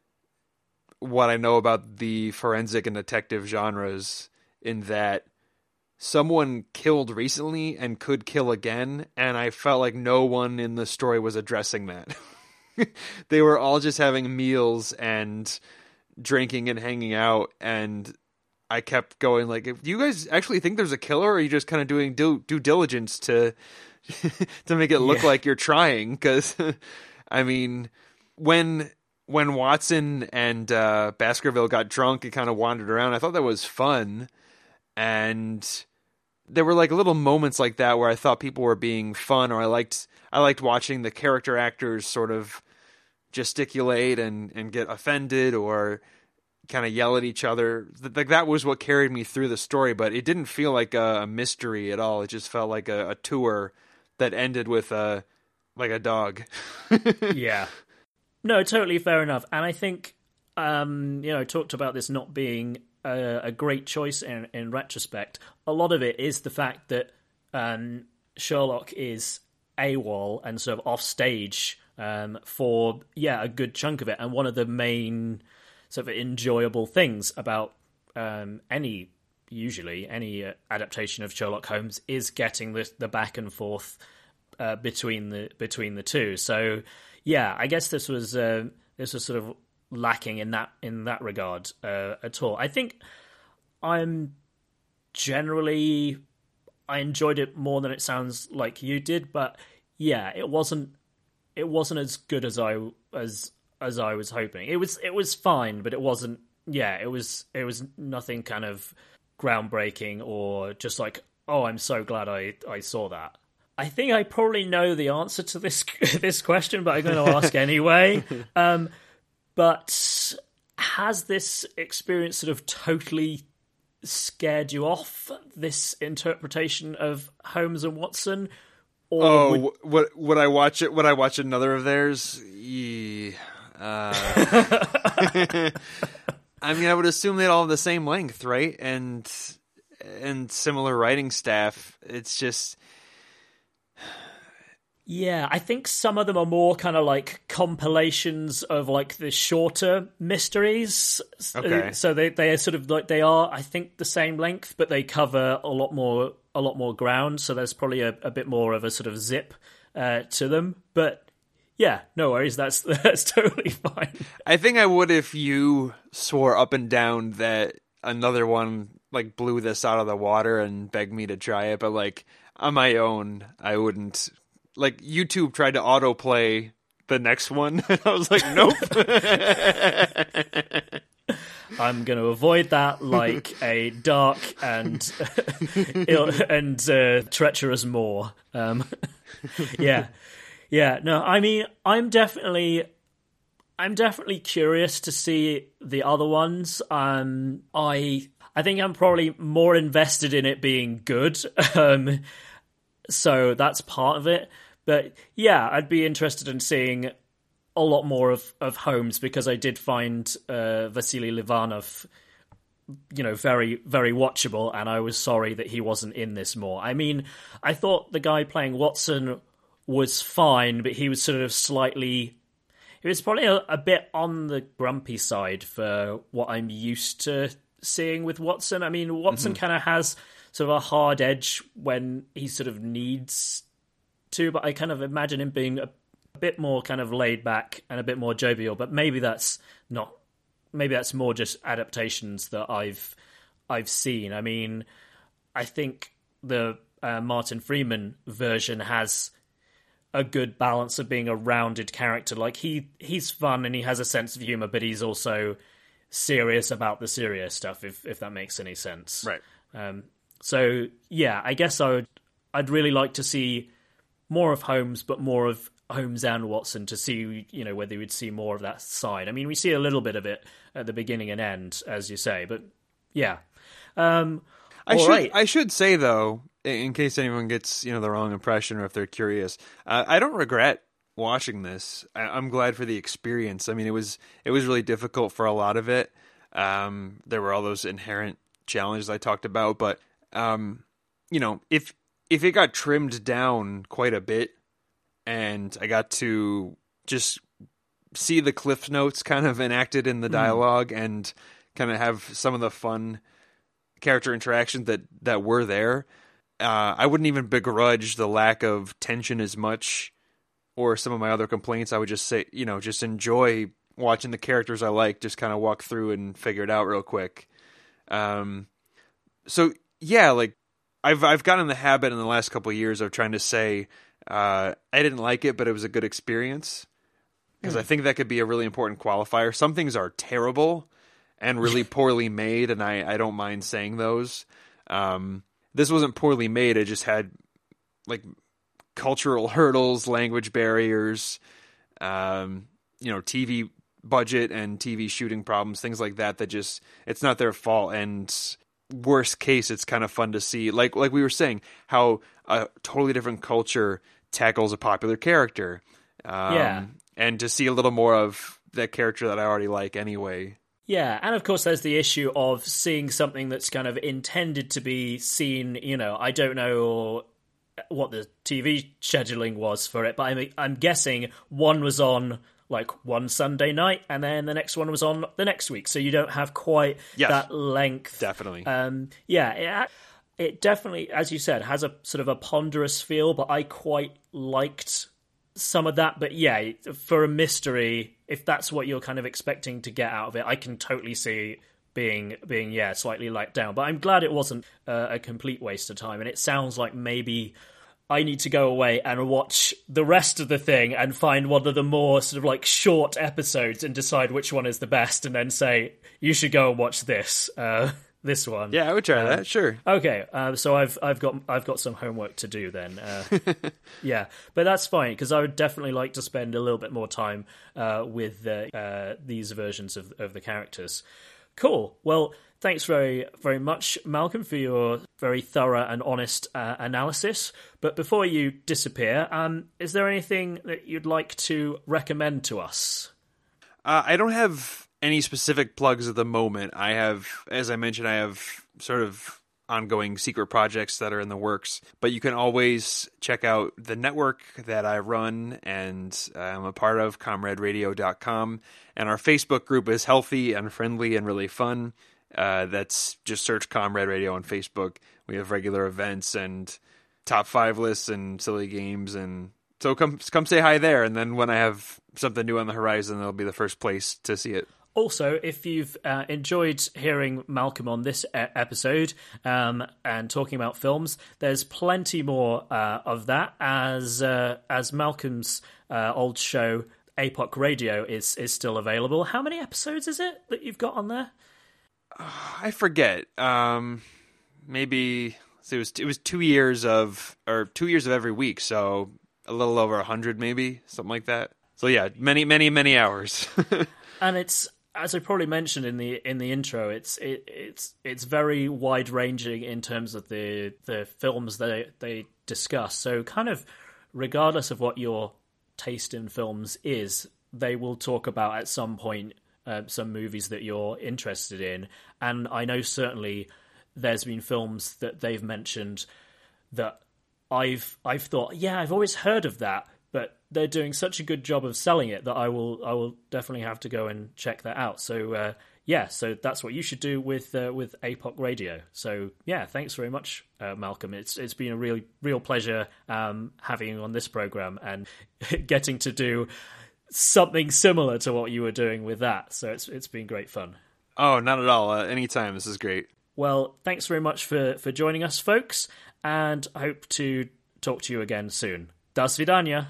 B: what I know about the forensic and detective genres, in that someone killed recently and could kill again, and I felt like no one in the story was addressing that. They were all just having meals and drinking and hanging out, and I kept going like, do you guys actually think there's a killer, or are you just kind of doing due, due diligence to to make it look yeah. like you're trying? Because I mean, when when Watson and uh, Baskerville got drunk and kind of wandered around, I thought that was fun, and there were like little moments like that where I thought people were being fun, or I liked I liked watching the character actors sort of gesticulate and, and get offended or kind of yell at each other. Like that was what carried me through the story, but it didn't feel like a, a mystery at all. It just felt like a, a tour that ended with a like a dog.
A: Yeah. No, totally fair enough. And I think, um, you know, talked about this not being a, a great choice in, in retrospect. A lot of it is the fact that um, Sherlock is AWOL and sort of off stage um, for, yeah, a good chunk of it. And one of the main sort of enjoyable things about um, any, usually, any uh, adaptation of Sherlock Holmes is getting the, the back and forth uh, between the between the two. So, yeah, I guess this was uh, this was sort of lacking in that in that regard uh, at all. I think I'm generally I enjoyed it more than it sounds like you did, but yeah, it wasn't it wasn't as good as I as as I was hoping. It was it was fine, but it wasn't. Yeah, it was it was nothing kind of groundbreaking or just like, oh, I'm so glad I I saw that. I think I probably know the answer to this this question, but I'm going to ask anyway. Um, but has this experience sort of totally scared you off, this interpretation of Holmes and Watson? Or
B: oh,
A: would...
B: would would I watch it? Would I watch another of theirs? Yeah. Uh... I mean, I would assume they'd all have the same length, right? And and similar writing staff. It's just.
A: Yeah, I think some of them are more kind of like compilations of like the shorter mysteries.
B: Okay.
A: So they they are sort of like they are, I think, the same length, but they cover a lot more a lot more ground. So there's probably a, a bit more of a sort of zip uh, to them. But yeah, no worries. That's that's totally fine.
B: I think I would if you swore up and down that another one like blew this out of the water and begged me to try it, but like on my own, I wouldn't. Like, YouTube tried to autoplay the next one, and I was like, nope.
A: I'm going to avoid that like a dark and ill, and uh, treacherous moor. Um, yeah, yeah. No, I mean, I'm definitely, I'm definitely curious to see the other ones. Um, I, I think I'm probably more invested in it being good. Um, so that's part of it. But yeah, I'd be interested in seeing a lot more of, of Holmes because I did find uh, Vasily Livanov, you know, very, very watchable, and I was sorry that he wasn't in this more. I mean, I thought the guy playing Watson was fine, but he was sort of slightly... He was probably a, a bit on the grumpy side for what I'm used to seeing with Watson. I mean, Watson mm-hmm. kind of has sort of a hard edge when he sort of needs... too, but I kind of imagine him being a, a bit more kind of laid back and a bit more jovial, but maybe that's not, maybe that's more just adaptations that I've I've seen. I mean, I think the uh, Martin Freeman version has a good balance of being a rounded character. Like he he's fun and he has a sense of humor, but he's also serious about the serious stuff, if if that makes any sense.
B: Right.
A: Um, so yeah, I guess I would I'd really like to see more of Holmes, but more of Holmes and Watson to see, you know, whether we'd see more of that side. I mean, we see a little bit of it at the beginning and end, as you say, but yeah. Um,
B: I should
A: right.
B: I should say though, in case anyone gets, you know, the wrong impression or if they're curious, uh, I don't regret watching this. I, I'm glad for the experience. I mean, it was it was really difficult for a lot of it. Um, there were all those inherent challenges I talked about, but um, you know, if if it got trimmed down quite a bit and I got to just see the Cliff Notes kind of enacted in the dialogue mm. and kind of have some of the fun character interactions that, that were there, uh, I wouldn't even begrudge the lack of tension as much or some of my other complaints. I would just say, you know, just enjoy watching the characters I like, just kind of walk through and figure it out real quick. Um, so yeah, like, I've I've gotten in the habit in the last couple of years of trying to say uh, I didn't like it, but it was a good experience, because mm. I think that could be a really important qualifier. Some things are terrible and really poorly made, and I, I don't mind saying those. Um, this wasn't poorly made; it just had like cultural hurdles, language barriers, um, you know, T V budget and T V shooting problems, things like that, that just, it's not their fault. And worst case, it's kind of fun to see, like like we were saying, how a totally different culture tackles a popular character. Um,
A: yeah.
B: And to see a little more of that character that I already like anyway.
A: Yeah, and of course there's the issue of seeing something that's kind of intended to be seen, you know, I don't know what the T V scheduling was for it, but I'm, I'm guessing one was on like one Sunday night and then the next one was on the next week, so you don't have quite
B: yes,
A: that length.
B: Definitely.
A: Um, yeah, it, it definitely, as you said, has a sort of a ponderous feel, but I quite liked some of that. But yeah, for a mystery, if that's what you're kind of expecting to get out of it, I can totally see being being yeah slightly let down. But I'm glad it wasn't uh, a complete waste of time, and it sounds like maybe I need to go away and watch the rest of the thing and find one of the more sort of like short episodes and decide which one is the best, and then say you should go and watch this uh, this one.
B: Yeah, I would try
A: um,
B: that. Sure.
A: Okay, uh, so I've I've got I've got some homework to do then. Uh, yeah, but that's fine because I would definitely like to spend a little bit more time uh, with uh, uh, these versions of of the characters. Cool. Well, thanks very, very much, Malcolm, for your very thorough and honest uh, analysis. But before you disappear, um, is there anything that you'd like to recommend to us?
B: Uh, I don't have any specific plugs at the moment. I have, as I mentioned, I have sort of ongoing secret projects that are in the works. But you can always check out the network that I run and I'm a part of, comrade radio dot com. And our Facebook group is healthy and friendly and really fun. Uh, that's just search Comrade Radio on Facebook. We have regular events and top five lists and silly games. And so come come say hi there. And then when I have something new on the horizon, that'll be the first place to see it.
A: Also, if you've uh, enjoyed hearing Malcolm on this e- episode um, and talking about films, there's plenty more uh, of that as uh, as Malcolm's uh, old show, A P O C Radio, is is still available. How many episodes is it that you've got on there?
B: I forget. Um, maybe it was it was two years of or two years of every week, so a little over a hundred, maybe something like that. So yeah, many, many, many hours.
A: And it's, as I probably mentioned in the in the intro, it's it, it's it's very wide ranging in terms of the the films that they, they discuss. So kind of regardless of what your taste in films is, they will talk about at some point uh, some movies that you're interested in. And I know certainly there's been films that they've mentioned that I've I've thought, yeah, I've always heard of that, but they're doing such a good job of selling it that I will I will definitely have to go and check that out. So uh, yeah, so that's what you should do with uh, with A P O C Radio. So yeah, thanks very much, uh, Malcolm. It's it's been a real real pleasure um, having you on this program and getting to do something similar to what you were doing with that. So it's it's been great fun.
B: Oh, not at all. Uh, anytime. This is great.
A: Well, thanks very much for for joining us, folks, and I hope to talk to you again soon. Do svidaniya.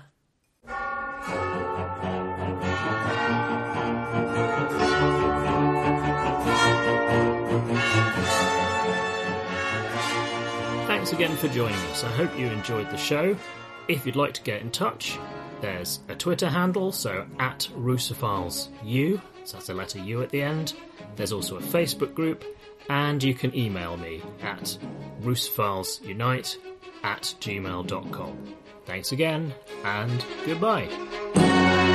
A: Thanks again for joining us. I hope you enjoyed the show. If you'd like to get in touch, there's a Twitter handle, so at RusophileSU, so that's a letter U at the end. There's also a Facebook group, and you can email me at rusophilesunite at gmail dot com. Thanks again, and goodbye.